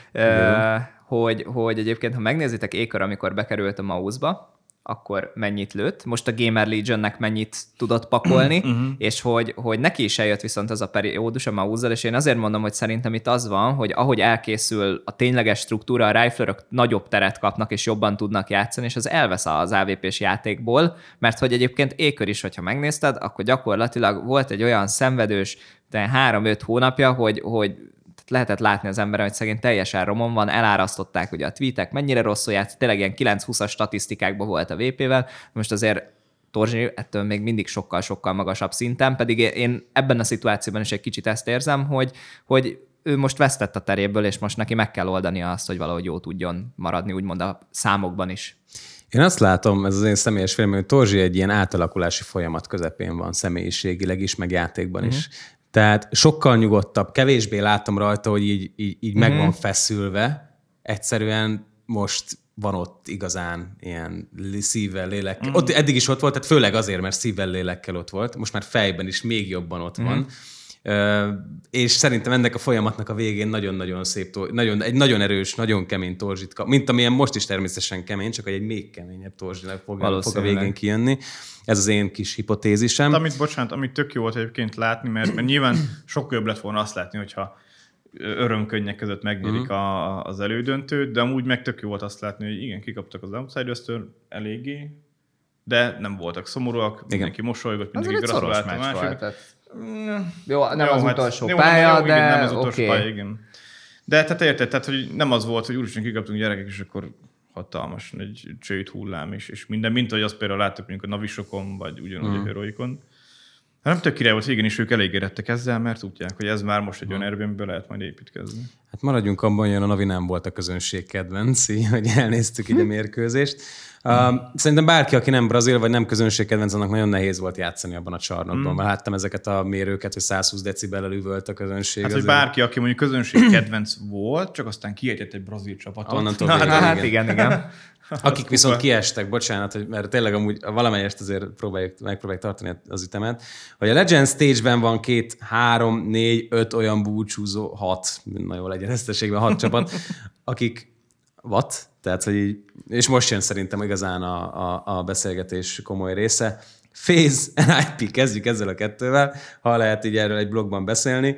hogy egyébként, ha megnézitek Ékör, amikor bekerült a Mouse-ba, akkor mennyit lőtt, most a Gamer Legionnek mennyit tudott pakolni, és hogy neki is eljött viszont az a periódus a Mouse-zal, és én azért mondom, hogy szerintem itt az van, hogy ahogy elkészül a tényleges struktúra, a riflerök nagyobb teret kapnak, és jobban tudnak játszani, és az elvesz az AVP-s játékból, mert hogy egyébként Ékör is, hogyha megnézted, akkor gyakorlatilag volt egy olyan szenvedős, de 3-5 hónapja, hogy lehetett látni az emberen, hogy szegény teljesen romon van, elárasztották ugye a tweetek, mennyire rosszul játszott, tényleg ilyen 9-20-as statisztikákban volt a VP-vel, most azért Torzsi ettől még mindig sokkal-sokkal magasabb szinten, pedig én ebben a szituációban is egy kicsit ezt érzem, hogy ő most vesztett a teréből, és most neki meg kell oldania azt, hogy valahogy jó tudjon maradni, úgymond a számokban is. Én azt látom, ez az én személyes véleményem, hogy Torzsi egy ilyen átalakulási folyamat közepén van személyiségileg is, meg játékban is. Tehát sokkal nyugodtabb, kevésbé látom rajta, hogy így meg van feszülve. Egyszerűen most van ott igazán ilyen szívvel, lélekkel. Ott eddig is ott volt, tehát főleg azért, mert szívvel, lélekkel ott volt. Most már fejben is még jobban ott van. És szerintem ennek a folyamatnak a végén nagyon-nagyon szép, egy nagyon erős, nagyon kemény Torzsit kap, mint amilyen most is természetesen kemény, csak egy még keményebb Torzsinak fog a végén kijönni. Ez az én kis hipotézisem. Amit tök jó volt egyébként látni, mert nyilván sokkal jobb lett volna azt látni, hogyha örömkönnyek között megnyerik az elődöntőt, de amúgy meg tök jó volt azt látni, hogy igen, kikaptak az Outsiders-től eléggé, de nem voltak szomorúak, mindenki mosolygott, mindenki gratulált a másik. Jó, nem az utolsó pálya, de nem az utolsó pálya, igen. De tehát érted, tehát, hogy nem az volt, hogy úristen kikaptunk gyerekek, és akkor hatalmas egy csőt hullám is, és minden, mint ahogy azt például láttuk mondjuk a Navisokon, vagy ugyanúgy a Heroikon. Nem tök király volt, igen, és ők elég érettek ezzel, mert tudják, hogy ez már most egy olyan erőből lehet majd építkezni. Hát maradjunk abban, hogy a Navi nem volt a közönség kedvenci, hogy elnéztük így a mérkőzést. Szerintem bárki, aki nem brazil, vagy nem közönség kedvenc, annak nagyon nehéz volt játszani abban a csarnokban. Mert láttam ezeket a mérőket, hogy 120 decibellel üvölt a közönség. Hát, hogy bárki, aki mondjuk közönség kedvenc volt, csak aztán kiejtett egy brazil csapatot. Hát igen. Akik viszont kiestek, bocsánat, mert tényleg amúgy valamelyest azért megpróbáljuk tartani az ütemet, hogy a Legends Stage-ben van 2, 3, 4, 5 olyan búcsúzó, 6, na jó legyen összességben 6 csapat, akik tehát, hogy így, és most jön szerintem igazán a beszélgetés komoly része. FaZe, NIP, kezdjük ezzel a kettővel, ha lehet így erről egy blogban beszélni.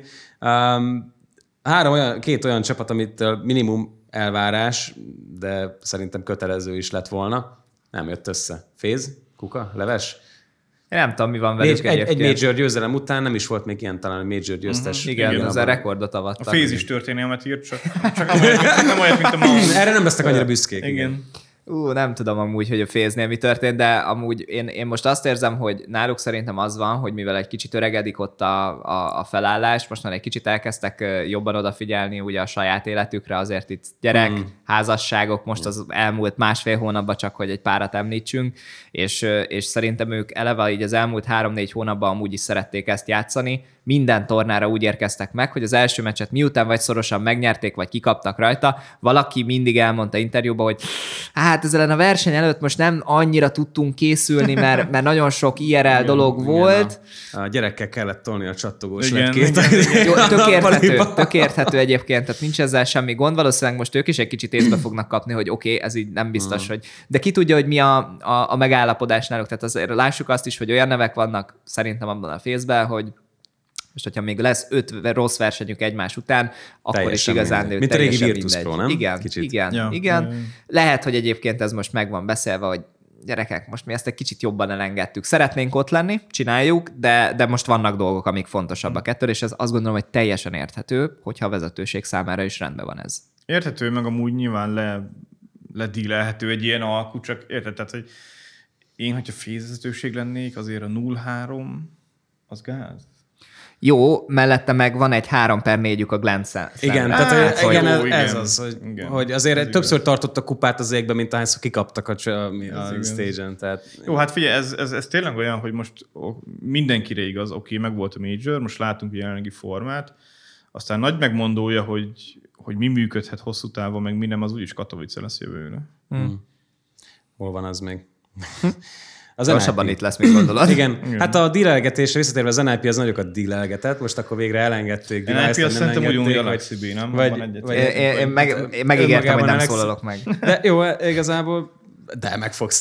2 olyan csapat, amit minimum elvárás, de szerintem kötelező is lett volna. Nem jött össze. FaZe, Kuka, Leves? Én nem tudom, mi van velük egy major győzelem után nem is volt még ilyen talán major győztes. Igen, az a rekordot avattak. A FaZe is történelmet írt, csak nem olyat, mint a Mouse. Erre nem lesznek annyira büszkék. Igen. Nem tudom amúgy, hogy a FaZe-nél mi történt, de amúgy én most azt érzem, hogy náluk szerintem az van, hogy mivel egy kicsit öregedik ott a felállás, most már egy kicsit elkezdtek jobban odafigyelni ugye a saját életükre, azért itt gyerek, házasságok, most az elmúlt 1,5 hónapban csak, hogy egy párat említsünk, és szerintem ők eleve így az elmúlt 3-4 hónapban amúgy is szerették ezt játszani, minden tornára úgy érkeztek meg, hogy az első meccset miután vagy szorosan megnyerték, vagy kikaptak rajta, valaki mindig elmondta interjúban, hogy hát ezzel a verseny előtt most nem annyira tudtunk készülni, mert nagyon sok IRL dolog volt. A gyerekkel kellett tolni a csattogós tök érthető egyébként, tehát nincs ezzel semmi gond. Valószínűleg most ők is egy kicsit észbe fognak kapni, hogy oké, ez így nem biztos, hogy... De ki tudja, hogy mi a megállapodás náluk. Tehát azért lássuk azt is, hogy olyan nevek vannak szerintem abban a FaZe-ben, hogy most, hogyha még lesz 5 rossz versenyük egymás után, akkor teljesen is igazán mint a régi Virtus Pro, nem? Igen. Lehet, hogy egyébként ez most meg van beszélve, hogy gyerekek, most mi ezt egy kicsit jobban elengedtük. Szeretnénk ott lenni, csináljuk, de most vannak dolgok, amik fontosabbak ettől, és ez azt gondolom, hogy teljesen érthető, hogyha a vezetőség számára is rendben van ez. Érthető, meg amúgy nyilván ledílelhető egy ilyen alkú, csak érted, tehát, hogy én, hogyha fészvezetőség lennék, azért a 0-3 az gáz. Jó, mellette meg van egy 3/4-ük a Glance-en. Igen, tehát ez az, hogy azért ez többször tartott a kupát az égbe, mint ahányszor kikaptak a stage-en. Tehát... Jó, hát figyelj, ez tényleg olyan, hogy most mindenkire igaz, oké, meg volt a major, most látunk a jelenlegi formát, aztán nagy megmondója, hogy mi működhet hosszú távon, meg mi nem, az úgyis Katowice lesz jövőre. Hol van az még? Az gyorsabban itt lesz, még gondolod. Igen. Hát a dílelgetésre visszatérve az NIP az nagyokat dílelgetett, most akkor végre elengedték. NIP azt szerintem úgy Alexi B, nem? Én megígértem, hogy nem szólalok meg. De jó, igazából de megfogsz.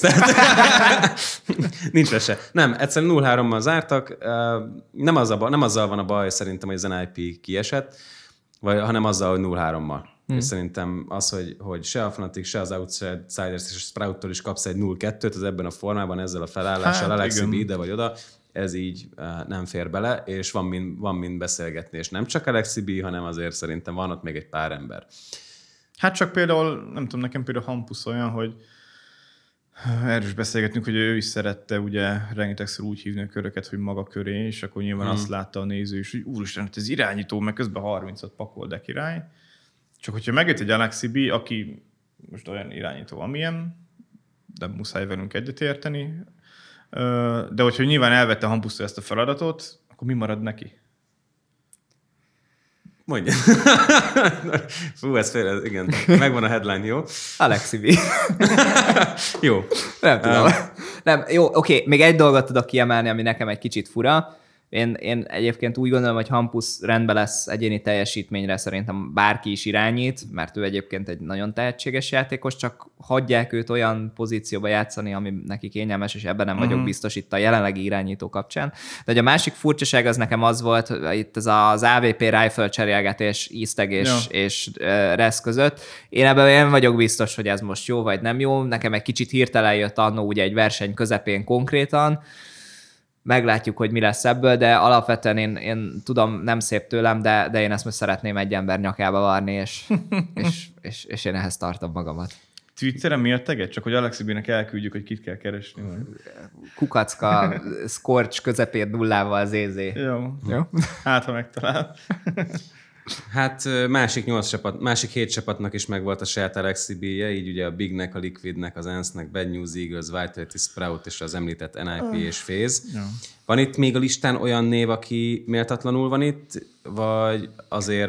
Nincs se. Nem, egyszerűen 0-3-mal zártak. Nem azzal van a baj szerintem, hogy az NIP kiesett, hanem azzal, hogy 0-3-mal. És szerintem az, hogy se a Fnatic, se az Outsiders és a Sprout-tól is kapsz egy 0-2-t, az ebben a formában, ezzel a felállással, Alexi B ide vagy oda, ez így nem fér bele, és van mind beszélgetni, és nem csak Alexi B, hanem azért szerintem van ott még egy pár ember. Hát csak például, nem tudom, nekem például Hampus olyan, hogy erről is beszélgetünk, hogy ő is szerette ugye rengetegszer úgy hívni a köröket, hogy maga köré, és akkor nyilván azt látta a néző is, hogy úristen, ez irányító, meg közben 30-at pakol, de király. Csak hogyha megjött egy Alexi B, aki most olyan irányító, amilyen, de muszáj velünk egyetérteni, de hogyha nyilván elvette Hampusztól ezt a feladatot, akkor mi marad neki? Mondja. Fú, ez fél, igen. Megvan a headline, jó? Alexi B. Jó. Nem tudom. Nem, jó, oké, még egy dolgot tudok kiemelni, ami nekem egy kicsit fura. Én egyébként úgy gondolom, hogy Hampus rendben lesz egyéni teljesítményre, szerintem bárki is irányít, mert ő egyébként egy nagyon tehetséges játékos, csak hagyják őt olyan pozícióba játszani, ami neki kényelmes, és ebben nem vagyok biztos itt a jelenlegi irányító kapcsán. De hogy a másik furcsaság az nekem az volt, itt ez az AWP rifle cserélgetés Easteg és Resz között. Én ebben nem vagyok biztos, hogy ez most jó vagy nem jó. Nekem egy kicsit hirtelen jött annó ugye egy verseny közepén konkrétan. Meglátjuk, hogy mi lesz ebből, de alapvetően én tudom, nem szép tőlem, de én ezt most szeretném egy ember nyakába varni, és én ehhez tartom magamat. Twitteren mi a teget? Csak hogy Alexi B-nek elküldjük, hogy kit kell keresni. Kukacka, Scorch közepén nullával ZZ. Jó. Hát, ha megtalál. Hát másik 7 csapatnak is megvolt a saját Alexi B-je, így ugye a Bignek, a Liquidnek, az ENSZ-nek, Bad News Eagles, Vitality, Sprout és az említett NIP és FaZe. Van itt még a listán olyan név, aki méltatlanul van itt, vagy azért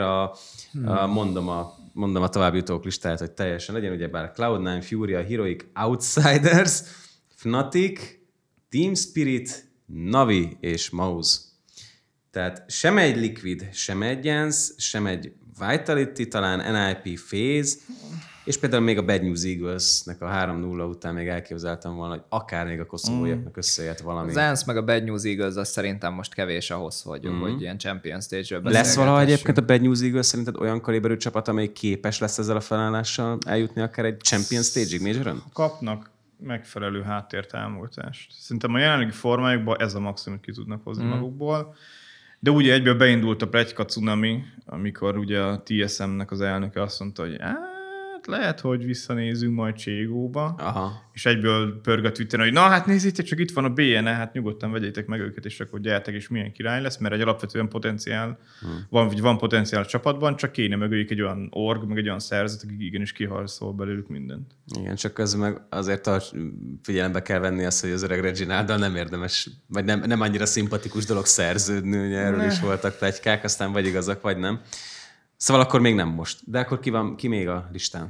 mondom a további jutók listáját, hogy teljesen legyen, ugyebár Cloud9, Furia, Heroic, Outsiders, Fnatic, Team Spirit, Navi és Mouse. Tehát sem egy Liquid, sem egy ENSZ, sem egy Vitality, talán NIP, FaZe, és például még a Bad News Eagles-nek a 3-0 után még elképzeltem volna, hogy akár még a koszovóiaknak összejött valami. Az ENSZ meg a Bad News Eagles az szerintem most kevés ahhoz, hogy ilyen Champion Stage-ről beszélgetessünk. Lesz valaha egyébként a Bad News Eagles szerinted olyan kaliberű csapat, amely képes lesz ezzel a felállással eljutni akár egy Champion Stage-ig Majoron? Kapnak megfelelő háttértámogatást. Szerintem a jelenlegi formájukban ez a maximum, ki tudnak hozni magukból. De ugye egyből beindult a pletyka cunami, amikor ugye a TSM-nek az elnöke azt mondta, hogy lehet, hogy visszanézünk majd Cségóba. Aha. És egyből pörgött Twitteren, hogy na hát nézzétek, csak itt van a BNE, hát nyugodtan vegyétek meg őket, és akkor gyertek, és milyen király lesz, mert egy alapvetően potenciál, van potenciál a csapatban, csak kéne mögüljük egy olyan org, meg egy olyan szerzet, akik igenis kiharcol belőlük mindent. Igen, csak közben meg azért figyelembe kell venni azt, hogy az öreg Reginalddal nem érdemes, vagy nem annyira szimpatikus dolog szerződni, ugye erről is voltak pletykák, aztán vagy igazak, vagy nem. Szóval akkor még nem most. De akkor ki még a listán?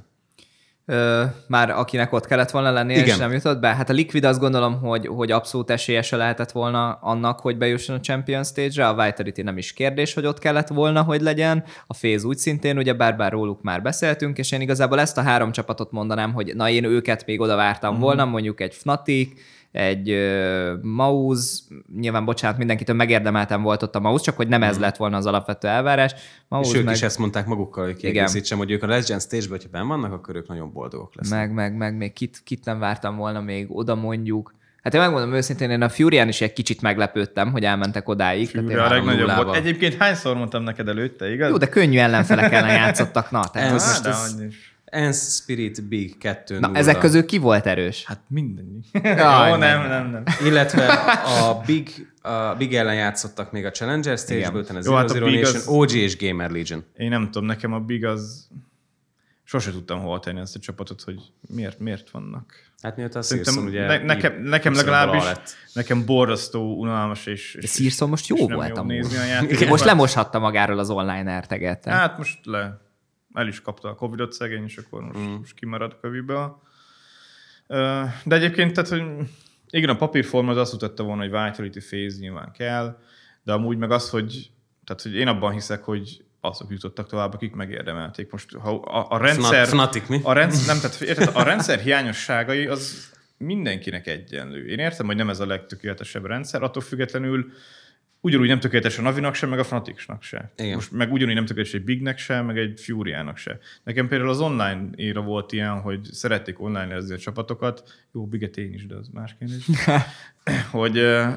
Már akinek ott kellett volna lenni, és nem jutott be. Hát a Liquid azt gondolom, hogy abszolút esélyese lehetett volna annak, hogy bejusson a Champion Stage-re. A Vitality nem is kérdés, hogy ott kellett volna, hogy legyen. A FaZe úgy szintén, ugye bár róluk már beszéltünk, és én igazából ezt a 3 csapatot mondanám, hogy na én őket még oda vártam volna, mondjuk egy Fnatic, egy Mouse, nyilván bocsánat, mindenkitől megérdemeltem volt ott a Mouse, csak hogy nem ez lett volna az alapvető elvárás. Mouse és ők is ezt mondták magukkal, hogy kiegészítsem, hogy ők a Legend Stage-ben, hogyha benn vannak, akkor ők nagyon boldogok lesznek. Meg még kit nem vártam volna még oda mondjuk. Hát én megmondom őszintén, én a Furián is egy kicsit meglepődtem, hogy elmentek odáig. Furia a legnagyobb volt. Egyébként hányszor mondtam neked előtte, igaz? Jó, de könnyű ellenfelek ellen játszottak. Na, tehát most ENSZ, Spirit, Big 2-0. Na, ezek közül ki volt erős? Hát minden. Jó, nem. Illetve a Big ellen játszottak még a Challenger Stage-ből, utána a Zero Nation, OG és Gamer Legion. Én nem tudom, nekem a Big az... Sose tudtam hova tenni ezt a csapatot, hogy miért vannak. Hát miatt a Searson ugye... Nekem legalábbis, nekem borzasztó, unalmas és Searson most jó volt amúgy. Nézni most lemoshatta magáról az online RTG-t. Hát most el is kapta a Covidot szegény, és akkor most kimarad a köviből. De egyébként, tehát, hogy igen, a papírforma az azt mutatta volna, hogy Vitality Phase nyilván kell, de amúgy meg az, hogy én abban hiszek, hogy azok jutottak tovább, akik megérdemelték. Most ha a rendszer... Fnatic, mi? A rendszer hiányosságai az mindenkinek egyenlő. Én értem, hogy nem ez a legtökéletesebb rendszer, attól függetlenül ugyanúgy nem tökéletes a Navinak sem, meg a Fnaticnak se. Igen. Most meg ugyanúgy nem tökéletes egy Bignek se, meg egy Furyának se. Nekem például az online éra volt ilyen, hogy szerették online lezni a csapatokat. Jó, Biget én is, de az más kérdés. Hogy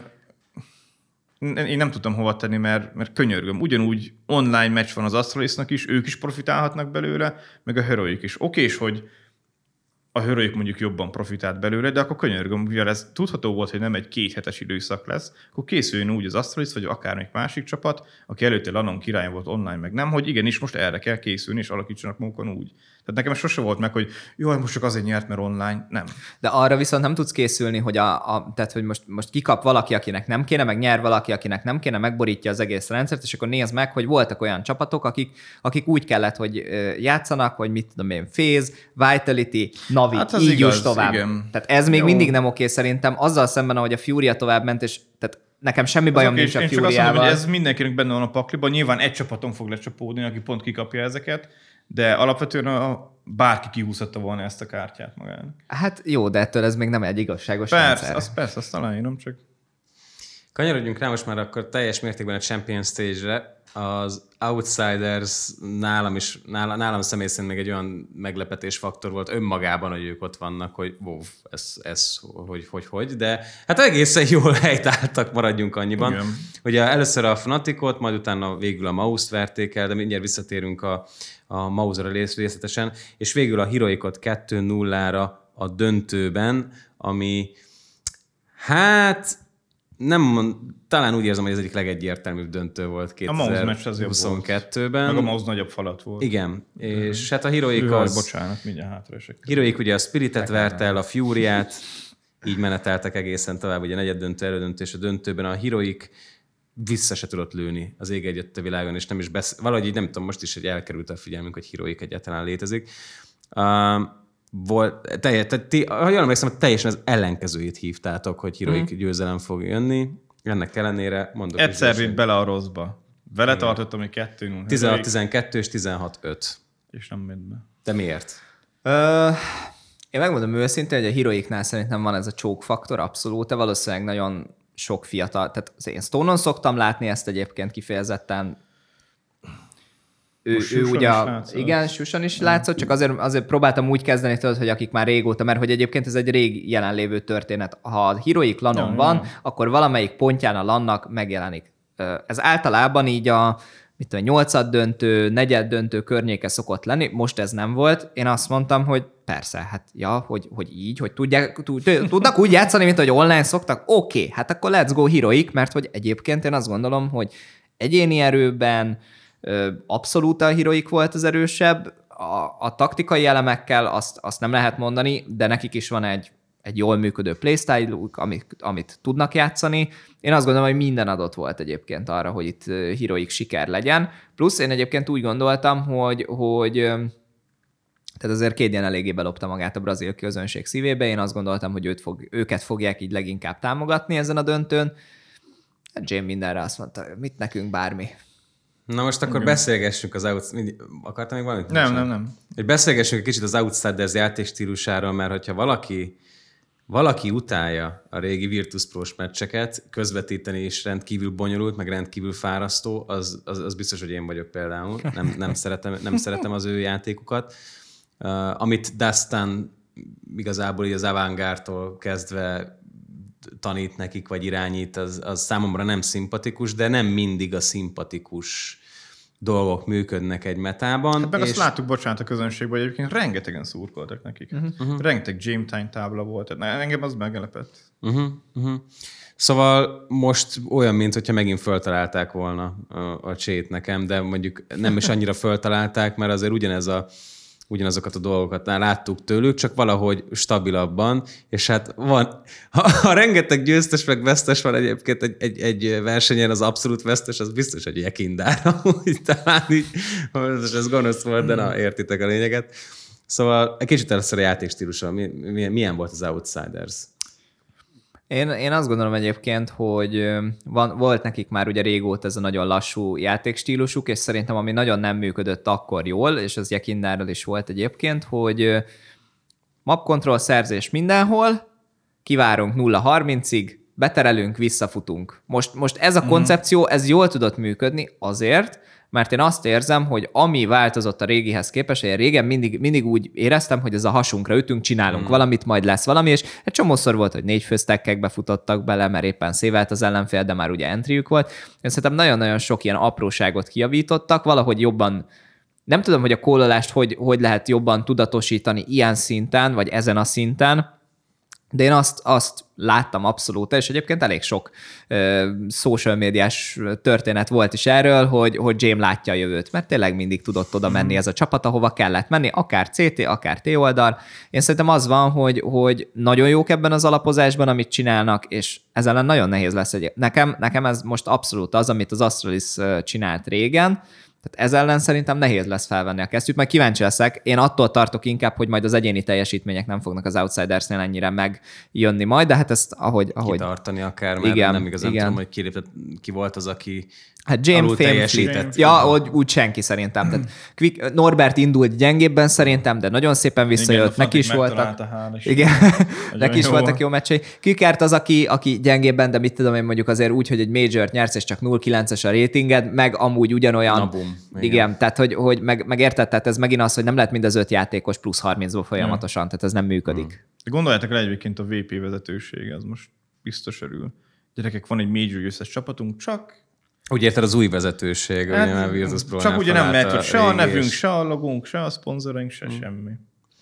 én nem tudtam hova tenni, mert könyörgöm. Ugyanúgy online meccs van az Astralisnak is, ők is profitálhatnak belőle, meg a Heroic is. Okés, hogy a Heroic mondjuk jobban profitált belőle, de akkor könyörgöm, mivel ez tudható volt, hogy nem egy 2 hetes időszak lesz, akkor készüljön úgy az Astralis, vagy akármelyik másik csapat, aki előtte Lanon király volt online, meg nem, hogy igenis most erre kell készülni, és alakítsanak munkon úgy. Tehát nekem sose volt meg, hogy jaj, most csak azért nyert, mert online. Nem. De arra viszont nem tudsz készülni, hogy, tehát, hogy most kikap valaki, akinek nem kéne, meg nyer valaki, akinek nem kéne, megborítja az egész rendszert, és akkor nézd meg, hogy voltak olyan csapatok, akik úgy kellett, hogy játszanak, hogy mit tudom én, Phase, Vitality, Navi, hát így igaz, tovább. Igen. Tehát ez még mindig nem oké szerintem. Azzal szemben, ahogy a Furia tovább ment, és tehát nekem semmi bajom nincs a Furyával. Én csak azt mondom, hogy ez mindenkinek benne van a pakliban. Nyilván egy csapaton fog lecsapódni, aki pont kikapja ezeket, de alapvetően bárki kihúzhatta volna ezt a kártyát magának. Hát jó, de ettől ez még nem egy igazságos rendszer. Persze, azt aláírom csak. Kanyarodjunk rá most már akkor teljes mértékben a Champions Stage-re. Az Outsiders nálam személy szerint még egy olyan meglepetésfaktor volt önmagában, hogy ők ott vannak, hogy wow, ez hogy, de hát egészen jól helytálltak, maradjunk annyiban. Igen. Ugye először a Fnaticot, majd utána végül a Mouse-t verték el, de mindjárt visszatérünk a Mouse-ra részletesen, és végül a Heroicot 2-0-ra a döntőben, ami hát talán úgy érzem, hogy ez egyik legegyértelműbb döntő volt 2022-ben. Meg a Mouse nagyobb falat volt. Igen, és hát a Heroic az... Bocsánat, mindjárt hátra esek. Heroic ugye a Spiritet verte el, a Furyát, így meneteltek egészen tovább, ugye negyed döntő, elődöntő, és a döntőben a Heroic vissza se tudott lőni az ég egyet a világon, és nem is valahogy így nem tudom, most is, hogy elkerült a figyelmünk, hogy Heroic egyáltalán létezik. Ha jól emlékszem, teljesen az ellenkezőjét hívtátok, hogy Heroic győzelem fog jönni. Ennek ellenére mondok egyszer vitt bele a rosszba. Vele tartottam, hogy 2-0. 16-12 és 16-5. És nem ment be. De miért? Én megmondom őszintén, hogy a Heroicnál szerintem van ez a choke faktor, abszolút, valószínűleg nagyon sok fiatal, tehát én Stone-on szoktam látni ezt egyébként kifejezetten. Ő ugye, igen, Susan is látszott, csak azért próbáltam úgy kezdeni, tudod, hogy akik már régóta, mert hogy egyébként ez egy rég jelenlévő történet. Ha a Heroic LAN-on van, akkor valamelyik pontján a LAN-nak megjelenik. Ez általában így a 8. döntő, 4. döntő környéke szokott lenni, most ez nem volt. Én azt mondtam, hogy persze, hát hogy így, hogy tudnak úgy játszani, mint hogy online szoktak, oké, hát akkor let's go Heroic, mert hogy egyébként én azt gondolom, hogy egyéni erőben abszolút a Heroic volt az erősebb, a taktikai elemekkel azt nem lehet mondani, de nekik is van egy jól működő playstyle-uk, amit tudnak játszani. Én azt gondolom, hogy minden adott volt egyébként arra, hogy itt Heroic siker legyen. Plusz én egyébként úgy gondoltam, hogy tehát azért Cadian eléggé belopta magát a brazil közönség szívébe. Én azt gondoltam, hogy őket fogják így leginkább támogatni ezen a döntőn. Jane mindenre azt mondta, mit nekünk bármi. Na most akkor beszélgessünk az Outsiders... Akartam még valamit? Nem. Hogy beszélgessünk egy kicsit az Outsiders játékstílusáról, mert hogyha valaki utálja a régi Virtus Pro-s meccseket, közvetíteni is rendkívül bonyolult, meg rendkívül fárasztó, az biztos, hogy én vagyok például. Nem szeretem az ő játékukat. Amit Dustin igazából így az Avantgardtól kezdve tanít nekik, vagy irányít, az számomra nem szimpatikus, de nem mindig a szimpatikus dolgok működnek egy metában. Hát meg azt láttuk, bocsánat, a közönségben, hogy egyébként rengetegen szurkoltak nekik. Rengeteg Game Time tábla volt. Engem az meglepett. Szóval most olyan, mintha megint föltalálták volna a csét nekem, de mondjuk nem is annyira föltalálták, mert azért ugyanazokat a dolgokat láttuk tőlük, csak valahogy stabilabban, és hát van, ha rengeteg győztes meg vesztes van egyébként egy versenyen, az abszolút vesztes, az biztos, hogy Jekindár, úgy talán így, ez gonosz volt, de na, értitek a lényeget. Szóval egy kicsit először a játékstílusa. Milyen volt az Outsiders? Én azt gondolom egyébként, hogy volt nekik már ugye régóta ez a nagyon lassú játékstílusuk, és szerintem ami nagyon nem működött akkor jól, és az Jekindáról is volt egyébként, hogy map control szerzés mindenhol, kivárunk 0-30-ig, beterelünk, visszafutunk. Most ez a koncepció, ez jól tudott működni azért, mert én azt érzem, hogy ami változott a régihez képest, én régen mindig úgy éreztem, hogy ez a hasunkra ütünk, csinálunk valamit, majd lesz valami, és egy csomószor volt, hogy 4 fősztekkekbe futottak bele, mert éppen szévelt az ellenfél, de már ugye entryük volt. Én szerintem nagyon-nagyon sok ilyen apróságot kijavítottak, valahogy jobban, nem tudom, hogy a kólolást hogy lehet jobban tudatosítani ilyen szinten, vagy ezen a szinten, de én azt láttam abszolút, és egyébként elég sok social médiás történet volt is erről, hogy James látja a jövőt, mert tényleg mindig tudott oda menni ez a csapat, ahova kellett menni, akár CT, akár T-oldal. Én szerintem az van, hogy nagyon jók ebben az alapozásban, amit csinálnak, és ez ellen nagyon nehéz lesz. Nekem ez most abszolút az, amit az Astralis csinált régen, tehát ez ellen szerintem nehéz lesz felvenni a kesztyűt, majd kíváncsi leszek. Én attól tartok inkább, hogy majd az egyéni teljesítmények nem fognak az Outsidersnél ennyire megjönni majd, de hát ezt ahogy... Kitartani akár, mert igen, nem igazán tudom, hogy ki volt az, aki hát James teljesített. Ja, úgy senki szerintem. Tehát Norbert indult gyengébben szerintem, de nagyon szépen visszajött. Neki is voltak. Igen, neki is voltak jó meccsei. Quickert az, aki gyengébben, de mit tudom én mondjuk azért úgy, hogy egy majort nyersz, és csak 0-9-es a ratinged, meg amúgy ugyanolyan. Na, bum. Igen, tehát hogy meg érted, tehát ez megint az, hogy nem lehet mind az 5 játékos plusz 30-ból folyamatosan, tehát ez nem működik. De gondoljátok el egyébként a VP vezetőség, ez most biztos örül. Gyerekek, van egy major győztes csapatunk, csak úgy érted az új vezetőség, hát, ugye a Virtus Pro csak ugye nem lehet, hogy se a nevünk, se a logunk, se a szponzorunk, se semmi.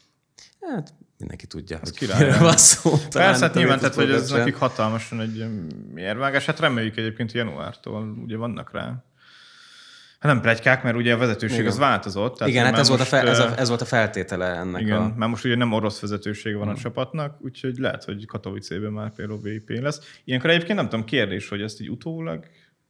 Hát mindenki tudja, ez hogy kiről van szó. Persze, hát nyilván, tehát, hogy ez nekik hatalmasan egy érvágás. Hát reméljük egyébként januártól, ugye vannak rá. Hát nem pletykák, mert ugye a vezetőség az változott. Tehát igen, hát ez volt a feltétele ennek. Igen, mert most ugye nem orosz vezetőség van a csapatnak, úgyhogy lehet, hogy Katowice-ben már például VP lesz. Ilyenkor egyébként nem tudom, kérdés, hogy ezt így utólag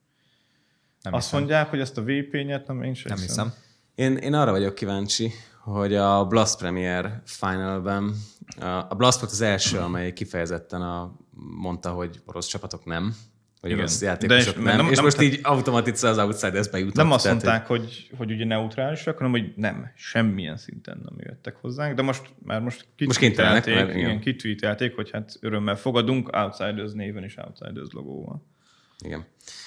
nem azt hiszem. Mondják, hogy ezt a VP-nyet nem hiszem. Én arra vagyok kíváncsi, hogy a Blast Premier Finalben a Blast volt az első, amely kifejezetten mondta, hogy orosz csapatok nem, vagy orosz játékosok nem, és most így automatikusan az Outsiders-be jutott. Nem azt mondták, hogy ugye neutrálisak, hanem hogy nem, semmilyen szinten nem jöttek hozzánk, de most kitweetelték, hogy hát örömmel fogadunk Outsiders néven és Outsiders logóval. Igen.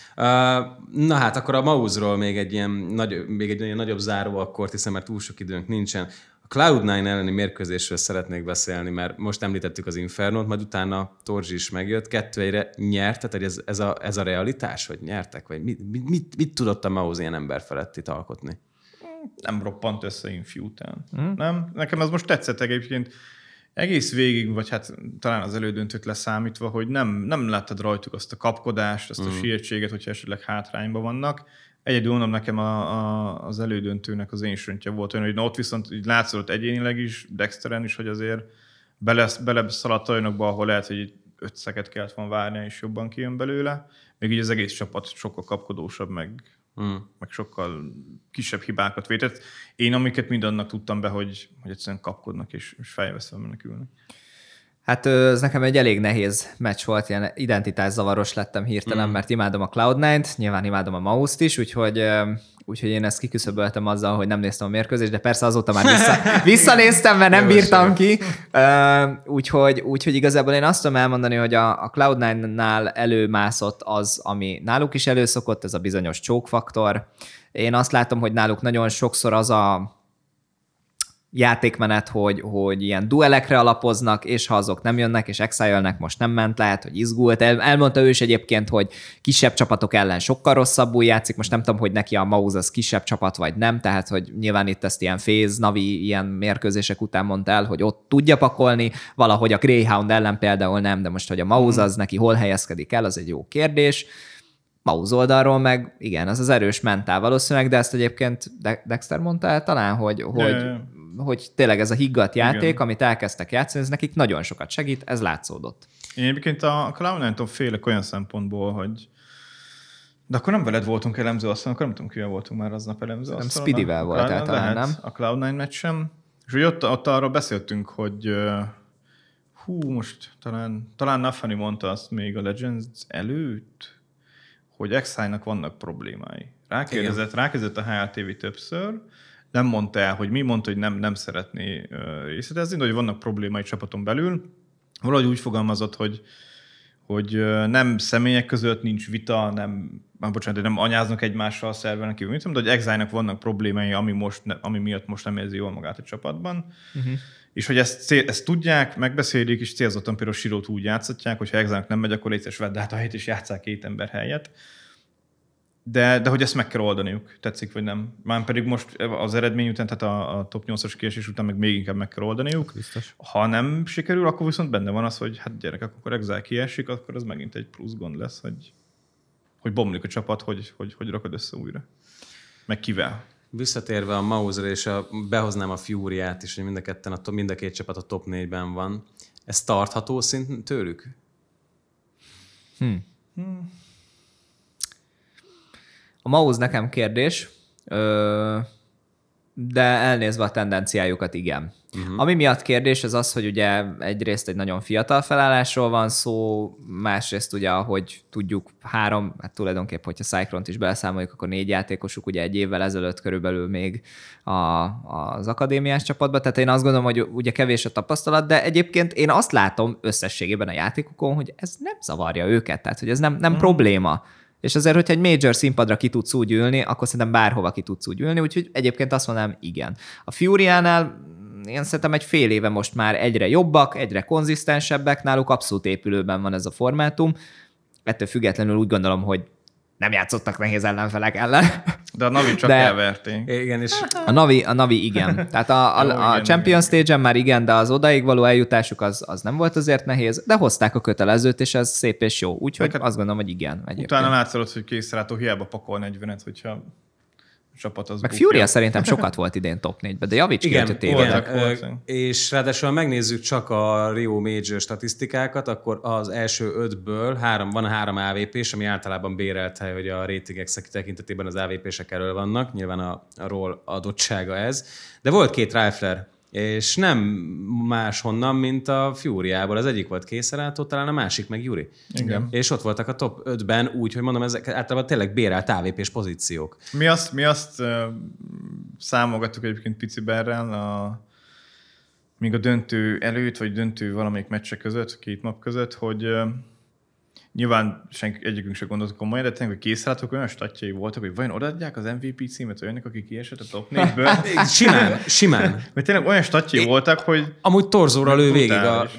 Na hát akkor a Mouse-ról még egy ilyen nagyobb záró akkord, hiszen már túl sok időnk nincsen. A Cloud9 elleni mérkőzésről szeretnék beszélni, mert most említettük az Infernót, majd utána Torzsi is megjött, 2-1-re nyert, tehát ez a realitás, hogy nyertek? Vagy mit tudott a Mouse ilyen ember felett itt alkotni? Nem roppant össze Infi után. Nem? Nekem ez most tetszett egyébként. Egész végig, vagy hát talán az elődöntőt leszámítva, hogy nem láttad rajtuk azt a kapkodást, azt a sietséget, hogyha esetleg hátrányban vannak. Egyedül mondom, nekem az elődöntőnek az énsöntje volt olyan, hogy ott viszont látszott egyénileg is, Dexteren is, hogy azért beleszaladt olyanokba, ahol lehet, hogy 5 szeket kellett volna várni, és jobban kijön belőle. Még így az egész csapat sokkal kapkodósabb, meg sokkal kisebb hibákat vétett. Én amiket mindannak tudtam be, hogy egyszerűen kapkodnak és fejveszve menekülnek. Hát ez nekem egy elég nehéz meccs volt, ilyen identitászavaros lettem hirtelen, mert imádom a Cloud9-t, nyilván imádom a Mouse-t is, úgyhogy én ezt kiküszöböltem azzal, hogy nem néztem a mérkőzést, de persze azóta már visszanéztem, mert nem bírtam ki. Úgyhogy igazából én azt tudom elmondani, hogy a Cloud9-nál előmászott az, ami náluk is előszokott, ez a bizonyos choke faktor. Én azt látom, hogy náluk nagyon sokszor az a játékmenet, hogy ilyen duelekre alapoznak, és ha azok nem jönnek, és exile-nek, most nem ment, lehet, hogy izgult. Elmondta ő is egyébként, hogy kisebb csapatok ellen sokkal rosszabbul játszik, most nem tudom, hogy neki a Mouse az kisebb csapat, vagy nem, tehát, hogy nyilván itt ezt ilyen FaZe, Navi ilyen mérkőzések után mondta el, hogy ott tudja pakolni, valahogy a Greyhound ellen például nem, de most, hogy a Mouse az neki hol helyezkedik el, az egy jó kérdés. Mouse oldalról meg, igen, az erős mentál valószínűleg, de ezt egyébként Dexter mondta el talán, hogy tényleg ez a higgadt játék, igen, amit elkezdtek játszani, ez nekik nagyon sokat segít, ez látszódott. Én egyébként a Cloud9-tól félek olyan szempontból, hogy de akkor nem veled voltunk elemzőasztalon, akkor nem tudom, kivel voltunk már aznap elemzőasztalon. Nem, Speedyvel voltál talán, nem? A Cloud9 meccsem, És hogy ott arról beszéltünk, hogy most talán Nafani mondta azt még a Legends előtt, hogy Exile-nak vannak problémái. Rákérdezett a HLTV többször, nem mondta el, hogy mi, mondta, hogy nem szeretné részletezni, de hogy vannak problémái csapaton belül. Valahogy úgy fogalmazott, hogy nem személyek között nincs vita, nem anyáznak egymással a szerveren kívül, de hogy Exile-nak vannak problémái, ami miatt most nem érzi jól magát a csapatban. Uh-huh. És hogy ezt tudják, megbeszélik, és célzottan például Sirót úgy játszatják, hogy ha Exile-nak nem megy, akkor létszés vedd át a helyet, és játsszák 2 ember helyett. De hogy ezt meg kell oldaniuk, tetszik vagy nem. Már pedig most az eredmény után, tehát a top 8-as kiesés után meg még inkább meg kell oldaniuk. Biztos. Ha nem sikerül, akkor viszont benne van az, hogy hát gyerekek, akkor Exile kiesik, akkor az megint egy plusz gond lesz, hogy bomlik a csapat, hogy rakod össze újra. Meg kivel. Visszatérve a Mauser és behoznám a Fury-át is, hogy mind a két csapat a top 4-ben van. Ez tartható szint tőlük? A Mauz nekem kérdés, de elnézve a tendenciájukat, igen. Uh-huh. Ami miatt kérdés, az az, hogy ugye egyrészt egy nagyon fiatal felállásról van szó, másrészt ugye, ahogy tudjuk, 3, hát tulajdonképpen, hogyha Cyclone-t is beleszámoljuk, akkor 4 játékosuk ugye egy évvel ezelőtt körülbelül még az akadémiás csapatban, tehát én azt gondolom, hogy ugye kevés a tapasztalat, de egyébként én azt látom összességében a játékokon, hogy ez nem zavarja őket, tehát hogy ez nem probléma. És azért, hogyha egy major színpadra ki tudsz úgy ülni, akkor szerintem bárhova ki tudsz úgy ülni, úgyhogy egyébként azt mondanám, igen. A Fury-nál én szerintem egy fél éve most már egyre jobbak, egyre konzisztensebbek, náluk abszolút épülőben van ez a formátum. Ettől függetlenül úgy gondolom, hogy nem játszottak nehéz ellenfelek ellen. De a Navi csak elverték. Igen, és a Navi igen. Tehát a Champion Stage-en már igen, de az odaig való eljutásuk az nem volt azért nehéz, de hozták a kötelezőt, és ez szép és jó. Úgyhogy azt gondolom, hogy igen. Egyébként. Utána látszott, hogy Készrátó hiába pakol 40-et, hogyha a csapat az meg Fury szerintem sokat volt idén top 4-ben, de javíts ki, hogyha tévedek. És ráadásul, ha megnézzük csak a Rio Major statisztikákat, akkor az első 5-ből van 3 AVP-s, ami általában bérelt hely, hogy a ratingek tekintetében az AVP-sek elől vannak, nyilván a roll adottsága ez. De volt 2 rifler, és nem máshonnan, mint a Fury-ából. Az egyik volt Készrátó, talán a másik meg Yuri. Igen. És ott voltak a top 5-ben, úgy, hogy mondom, ezek általában tényleg bérelt AVP-s pozíciók. Mi azt számolgattuk egyébként Pici Berrel, még a döntő előtt, vagy döntő valamelyik meccse között, 2 nap között, hogy nyilván egyikünk sem gondolt komolyan, de tényleg a Készrátok olyan statjai voltak, hogy vajon odaadják az MVP címet olyannak, aki kiesett a top 4-ből? Simán. Mert tényleg olyan statjai voltak, hogy... Amúgy torzóra lő végig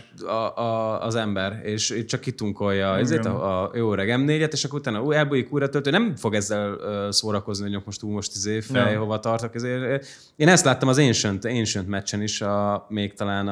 az ember, és csak kitunkolja a jó öreg M4-et, és akkor utána elbújik újra töltő. Nem fog ezzel szórakozni, hogy most fej, hova tartok. Ezért. Én ezt láttam az Ancient meccsen is, még talán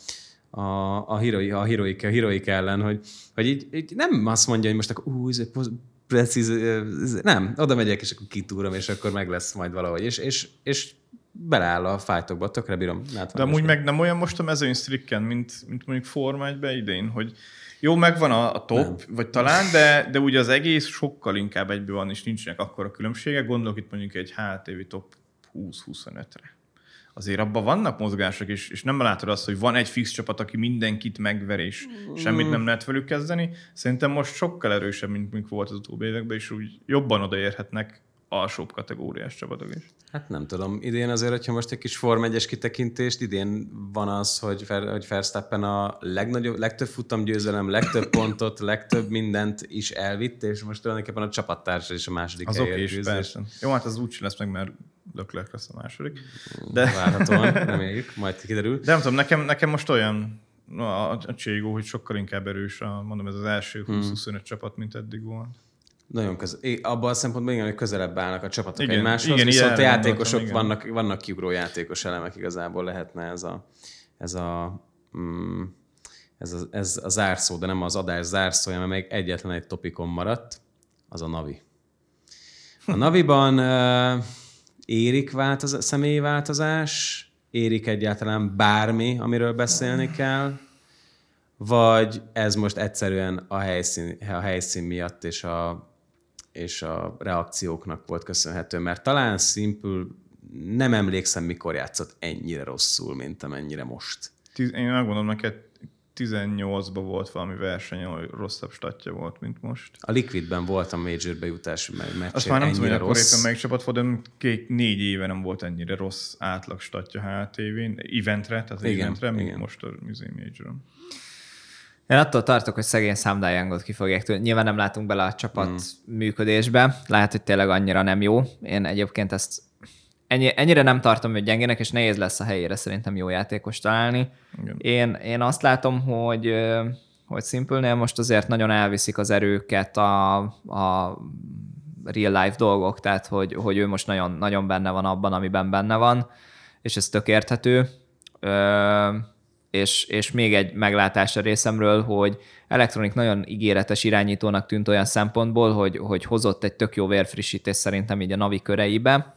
a Heroic ellen, hogy így nem azt mondja, hogy most akkor precíz, nem, oda megyek, és akkor kitúrom, és akkor meg lesz majd valahogy, és beleáll a fájtokba, tökre bírom. De amúgy meg nem olyan most a mezőny stricken, mint mondjuk Forma 1-ben idén, hogy jó, megvan a top, nem. Vagy talán, de ugye az egész sokkal inkább egyben van, és nincsenek akkora különbségek. Gondolok itt mondjuk egy HLTV top 20-25-re. Azért abban vannak mozgások, és nem látod azt, hogy van egy fix csapat, aki mindenkit megver, és semmit nem lehet velük kezdeni. Szerintem most sokkal erősebb, mint volt az utóbbi években, és úgy jobban odaérhetnek alsóbb kategóriás csapatok is. Hát nem tudom. Idén azért, hogyha most egy kis Form 1-es kitekintést, idén van az, hogy Verstappen a legtöbb futamgyőzelem, legtöbb pontot, legtöbb mindent is elvitt, és most tulajdonképpen a csapattársa is a második helyért küzd. Persze. Jó, hát az úgy lesz meg, mert Leclerc lesz a második. De... Várhatóan, reméljük, majd kiderül. De nem tudom, nekem most olyan a Cségó, hogy sokkal inkább erős mondom, ez az első 20-25 csapat, mint eddig volt. Nagyon abban a szempontból igen, hogy közelebb állnak a csapatok egymáshoz, viszont a játékosok vannak kiugró játékos elemek, igazából lehetne ez a zárszó, de nem az adás zárszója, mert még egyetlen egy topikon maradt, az a Navi. A Naviban érik személyi változás, érik egyáltalán bármi, amiről beszélni kell, vagy ez most egyszerűen a helyszín miatt és a reakcióknak volt köszönhető, mert talán Simple nem emlékszem, mikor játszott ennyire rosszul, mint amennyire most. Én megmondom neked, 18-ban volt valami verseny, ahol rosszabb statja volt, mint most. A Liquidben volt a Major bejutás meccsén. Azt már nem tudom, hogy akkor éppen melyik csapat volt, de 4 éve nem volt ennyire rossz átlag statja HTV-n, eventre, tehát igen, eventre, mint igen. most a Majoron. Én attól tartok, hogy szegény Sam Dyangot ki fogják tőle. Nyilván nem látunk bele a csapat működésbe. Lehet, hogy tényleg annyira nem jó. Én egyébként ezt ennyire nem tartom, hogy gyengének, és nehéz lesz a helyére szerintem jó játékos találni. Én azt látom, hogy Simple-nél most azért nagyon elviszik az erőket a real life dolgok, tehát hogy ő most nagyon, nagyon benne van abban, amiben benne van, és ez tök érthető. És még egy meglátás a részemről, hogy Electronic nagyon ígéretes irányítónak tűnt olyan szempontból, hogy hozott egy tök jó vérfrissítés szerintem így a Navi köreibe,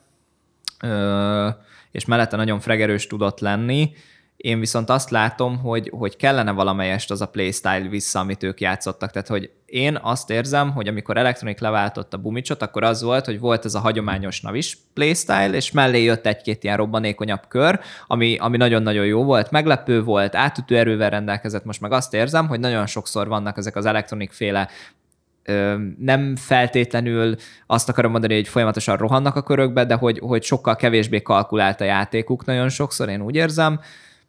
és mellette nagyon fregerős tudott lenni. Én viszont azt látom, hogy kellene valamelyest az a playstyle vissza, amit ők játszottak. Tehát, hogy én azt érzem, hogy amikor Electronic leváltott a Bumicsot, akkor az volt ez a hagyományos Navis playstyle, és mellé jött egy-két ilyen robbanékonyabb kör, ami nagyon-nagyon jó volt, meglepő volt, átütő erővel rendelkezett. Most meg azt érzem, hogy nagyon sokszor vannak ezek az Electronic féle nem feltétlenül azt akarom mondani, hogy folyamatosan rohannak a körökbe, de hogy sokkal kevésbé kalkulált a játékuk nagyon sokszor, én úgy érzem.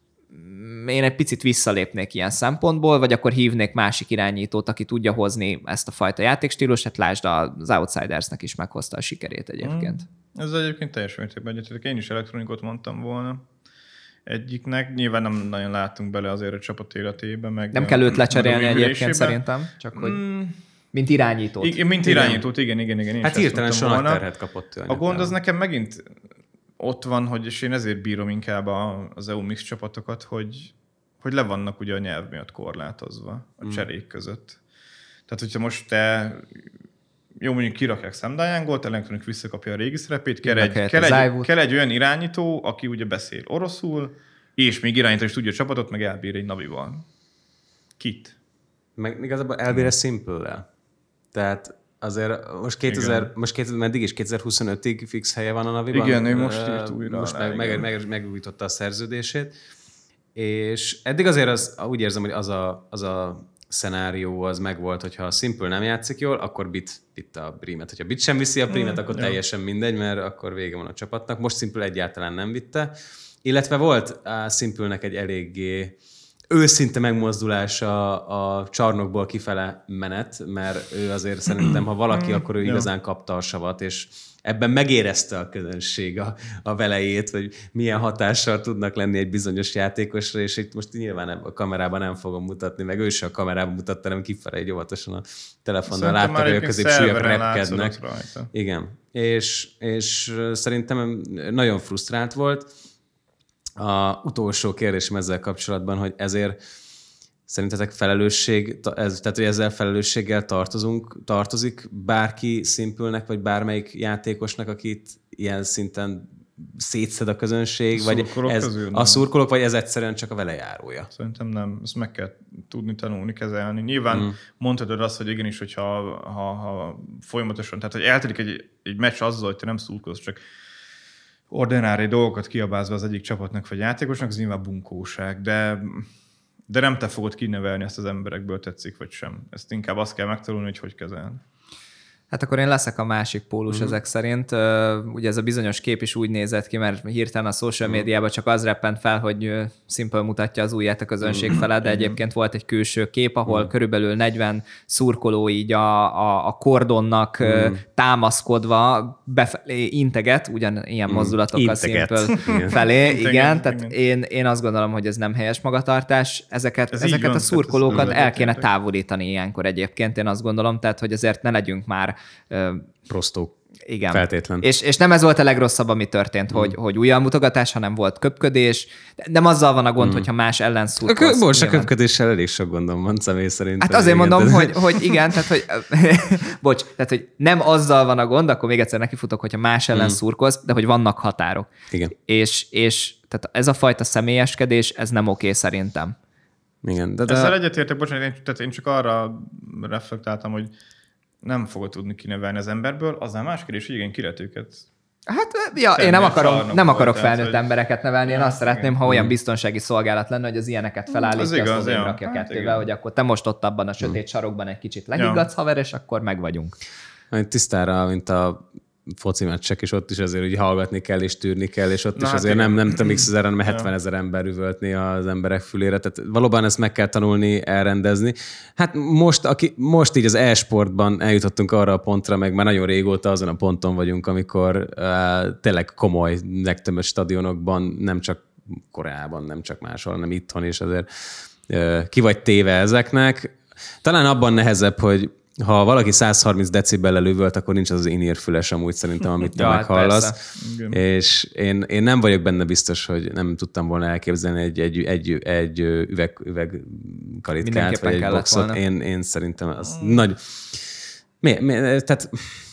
Én egy picit visszalépnék ilyen szempontból, vagy akkor hívnék másik irányítót, aki tudja hozni ezt a fajta játékstílust, hát lásd, az Outsidersnek is meghozta a sikerét egyébként. Ez egyébként teljes mértékben egyetértek. Én is Electronicot mondtam volna egyiknek. Nyilván nem nagyon látunk bele azért a csapat életébe. Meg nem kell őt lecserélni egyébként szerintem, csak hogy... Mint irányítót. Mint irányítót, igen. Hát hirtelen sok terhet kapott ő. A gond az nekem megint ott van, és én ezért bírom inkább az EU Mix csapatokat, hogy le vannak ugye a nyelv miatt korlátozva a cserék között. Tehát, hogyha most te jó, mondjuk kirakják Sam Dyangot, Electronic visszakapja a régi szerepét, kell egy olyan irányító, aki ugye beszél oroszul, és még irányítani is tudja a csapatot, meg elbír egy Navival. Kit? Meg igazából elbír Simple-lel. Tehát azért most meddig is 2025-ig fix helye van a Naviban. Igen, ő most írt újra. Most megújította a szerződését. És eddig azért úgy érzem, hogy az a szenárió az megvolt, hogyha a Simple nem játszik jól, akkor Bit vitte a Breamet. Hogyha Bit sem viszi a Breamet, akkor teljesen mindegy, mert akkor vége van a csapatnak. Most Simple egyáltalán nem vitte. Illetve volt a Simple-nek egy eléggé őszinte megmozdulása a csarnokból kifele menet, mert ő azért szerintem, ha valaki, akkor ő igazán kapta a savat, és ebben megérezte a közönség a velejét, hogy milyen hatással tudnak lenni egy bizonyos játékosra, és itt most nyilván a kamerában nem fogom mutatni, meg ő se a kamerában mutatta, hanem kifele egy óvatosan a telefonnal láttak, hogy a középsúlyok repkednek. Igen. És szerintem nagyon frusztrált volt. A utolsó kérdésem ezzel kapcsolatban, hogy ezért szerintetek tehát hogy ezzel felelősséggel tartozik bárki Simple-nek, vagy bármelyik játékosnak, akit ilyen szinten szétszed a közönség, vagy a szurkolók, vagy ez egyszerűen csak a velejárója? Szerintem nem. Ezt meg kell tudni tanulni, kezelni. Nyilván mondhatod azt, hogy igenis, hogyha folyamatosan, tehát hogy eltelik egy meccs azzal, hogy te nem szurkolsz, csak ordinári dolgokat kiabázva az egyik csapatnak vagy játékosnak, az nyilván bunkóság, de nem te fogod kinevelni ezt az emberekből, tetszik vagy sem. Ezt inkább azt kell megtanulni, hogy kezelni. Hát akkor én leszek a másik pólus ezek szerint. Ugye ez a bizonyos kép is úgy nézett ki, mert hirtelen a social médiában csak az reppent fel, hogy Simple mutatja az ujját a közönség fele, de egyébként volt egy külső kép, ahol körülbelül 40 szurkoló így a kordonnak támaszkodva befelé integet, ugyanilyen mozdulatokkal Simple felé. Igen, tehát én azt gondolom, hogy ez nem helyes magatartás. Ezeket a szurkolókat el kéne távolítani ilyenkor egyébként, én azt gondolom, tehát hogy azért ne legyünk már prostók. Igen. Feltétlen. És nem ez volt a legrosszabb, ami történt, hogy ujjalmutogatás, hanem volt köpködés. Nem azzal van a gond, hogyha más ellen szurkolsz. Most a köpködéssel elég sok gondom van személy szerint. Hát azért mondom, hogy igen, tehát hogy tehát hogy nem azzal van a gond, akkor még egyszer nekifutok, hogyha más ellen szurkolsz, de hogy vannak határok. Igen. És tehát ez a fajta személyeskedés, ez nem oké szerintem. Igen. Ezzel egyetértek, bocsánat, én csak arra reflektáltam, hogy nem fogod tudni kinevelni az emberből, azzal más kérdés, hogy igen, ki lehet őket Hát, ja, én nem akarok felnőtt embereket nevelni, én azt szeretném, ha olyan biztonsági szolgálat lenne, hogy az ilyeneket felállítja, azt odébb rakja kettővel, hogy akkor te most ott abban a sötét sarokban egy kicsit legiggadsz, haver, és akkor megvagyunk. Tisztára, mint a foci meccsek, és ott is azért úgy hallgatni kell, és tűrni kell, és ott is azért nem több x-ezer, hanem 70 000 ember üvöltni az emberek fülére. Tehát valóban ezt meg kell tanulni, elrendezni. Hát most így az e-sportban eljutottunk arra a pontra, meg már nagyon régóta azon a ponton vagyunk, amikor tényleg komoly, legtöbb stadionokban, nem csak Koreában, nem csak máshol, hanem itthon is azért ki vagy téve ezeknek. Talán abban nehezebb, hogy ha valaki 130 decibellel üvölt, akkor nincs az in-ear füles amúgy szerintem, amit te meghallasz. És én nem vagyok benne biztos, hogy nem tudtam volna elképzelni egy üvegkalitkát, vagy egy boxot. Én szerintem az nagy... Tehát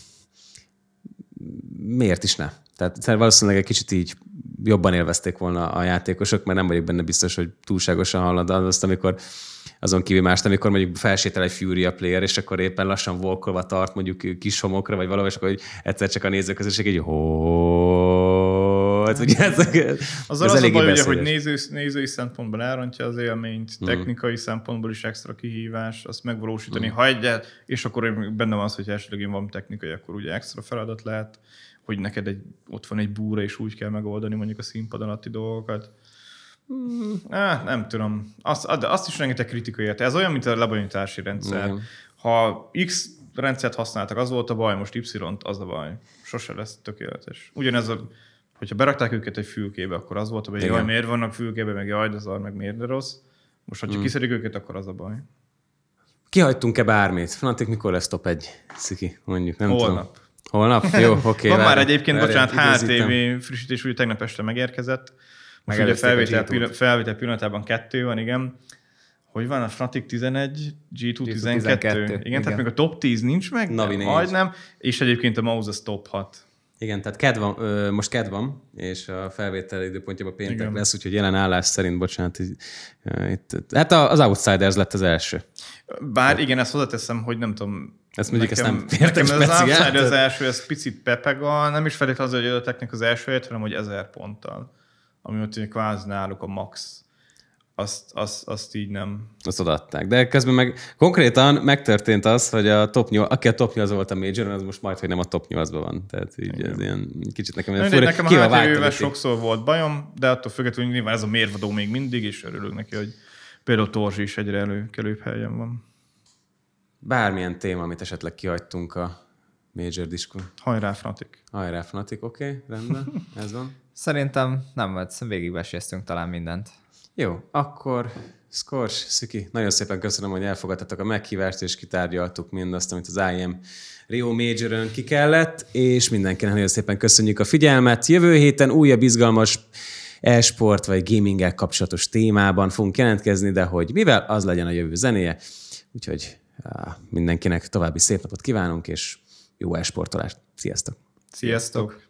miért is ne? Tehát valószínűleg egy kicsit így jobban élvezték volna a játékosok, mert nem vagyok benne biztos, hogy túlságosan hallod azt, amikor azon kívül mást, amikor mondjuk felsétel egy Fury player, és akkor éppen lassan volkolva tart mondjuk kis homokra, vagy valahol, és akkor egyszer csak a nézőközösség így az elég baj, ugye, hogy nézői szempontból elrontja az élményt, technikai szempontból is extra kihívás, azt megvalósítani, ha egyet, és akkor benne van az, hogy esetleg van technikai, akkor ugye extra feladat lehet, hogy neked ott van egy búra, és úgy kell megoldani mondjuk a színpad alatti dolgokat. Nem tudom. Azt is rengeteg kritika érte. Ez olyan, mint a lebonyolítási rendszer. Ha X rendszert használtak, az volt a baj, most Y-t, az a baj. Sose lesz tökéletes. Ugyanez, hogyha berakták őket egy fülkébe, akkor az volt a baj, hogy jaj, miért vannak fülkébe, meg jaj, de szar, meg miért de rossz. Most, ha kiszedik őket, akkor az a baj. Kihagytunk-e bármit? Fnatic, mikor lesz top 1? Sziki, mondjuk, nem Holnap. tudom. Holnap? Jó, oké. Van már egyébként, bocsánat, HTV frissítés, ugye tegnap este megérkezett. Most ugye felvétel pillanatában 2 van, igen. Hogy van a Fnatic 11, G2 12? Igen, tehát még a top 10 nincs meg, majdnem, és egyébként a Mouse az top 6. Igen, tehát most kedv van, és a felvétel időpontjában péntek lesz, úgyhogy jelen állás szerint, bocsánat, hát az Outsiders lett az első. Bár igen, ezt hozzáteszem, hogy nem tudom, ezt mondjuk ezt nem értem speciált. Az Outsiders az első, ez picit pepega, nem is feltétlenül az, hogy a technik az első helyet, hanem hogy 1000 ponttal. Ami ott kvázi náluk a max. Azt így nem. Azt odaadták. De közben meg konkrétan megtörtént az, hogy aki a top 8 volt a Majoron, az most majd, hogy nem a top 8-ban van. Tehát így ez ilyen kicsit nekem fura. Nekem a HTV-vel sokszor volt bajom, de attól függetlenül nyilván ez a mérvadó még mindig, és örülök neki, hogy például Torzsi is egyre előkelőbb helyen van. Bármilyen téma, amit esetleg kihagytunk a Major Disco. Hajrá Fnatic. Hajrá Fnatic, oké, rendben, ez van. Szerintem nem, mert végigveséztünk talán mindent. Jó, akkor Skors, Sziki, nagyon szépen köszönöm, hogy elfogadtatok a meghívást, és kitárgyaltuk mindazt, amit az IEM Rio Majoron ki kellett, és mindenkinek nagyon szépen köszönjük a figyelmet. Jövő héten újabb izgalmas e-sport vagy gaminggel kapcsolatos témában fogunk jelentkezni, de hogy mivel, az legyen a jövő zenéje. Úgyhogy mindenkinek további szép napot kívánunk, és jó e-sportolást. Sziasztok! Sziasztok!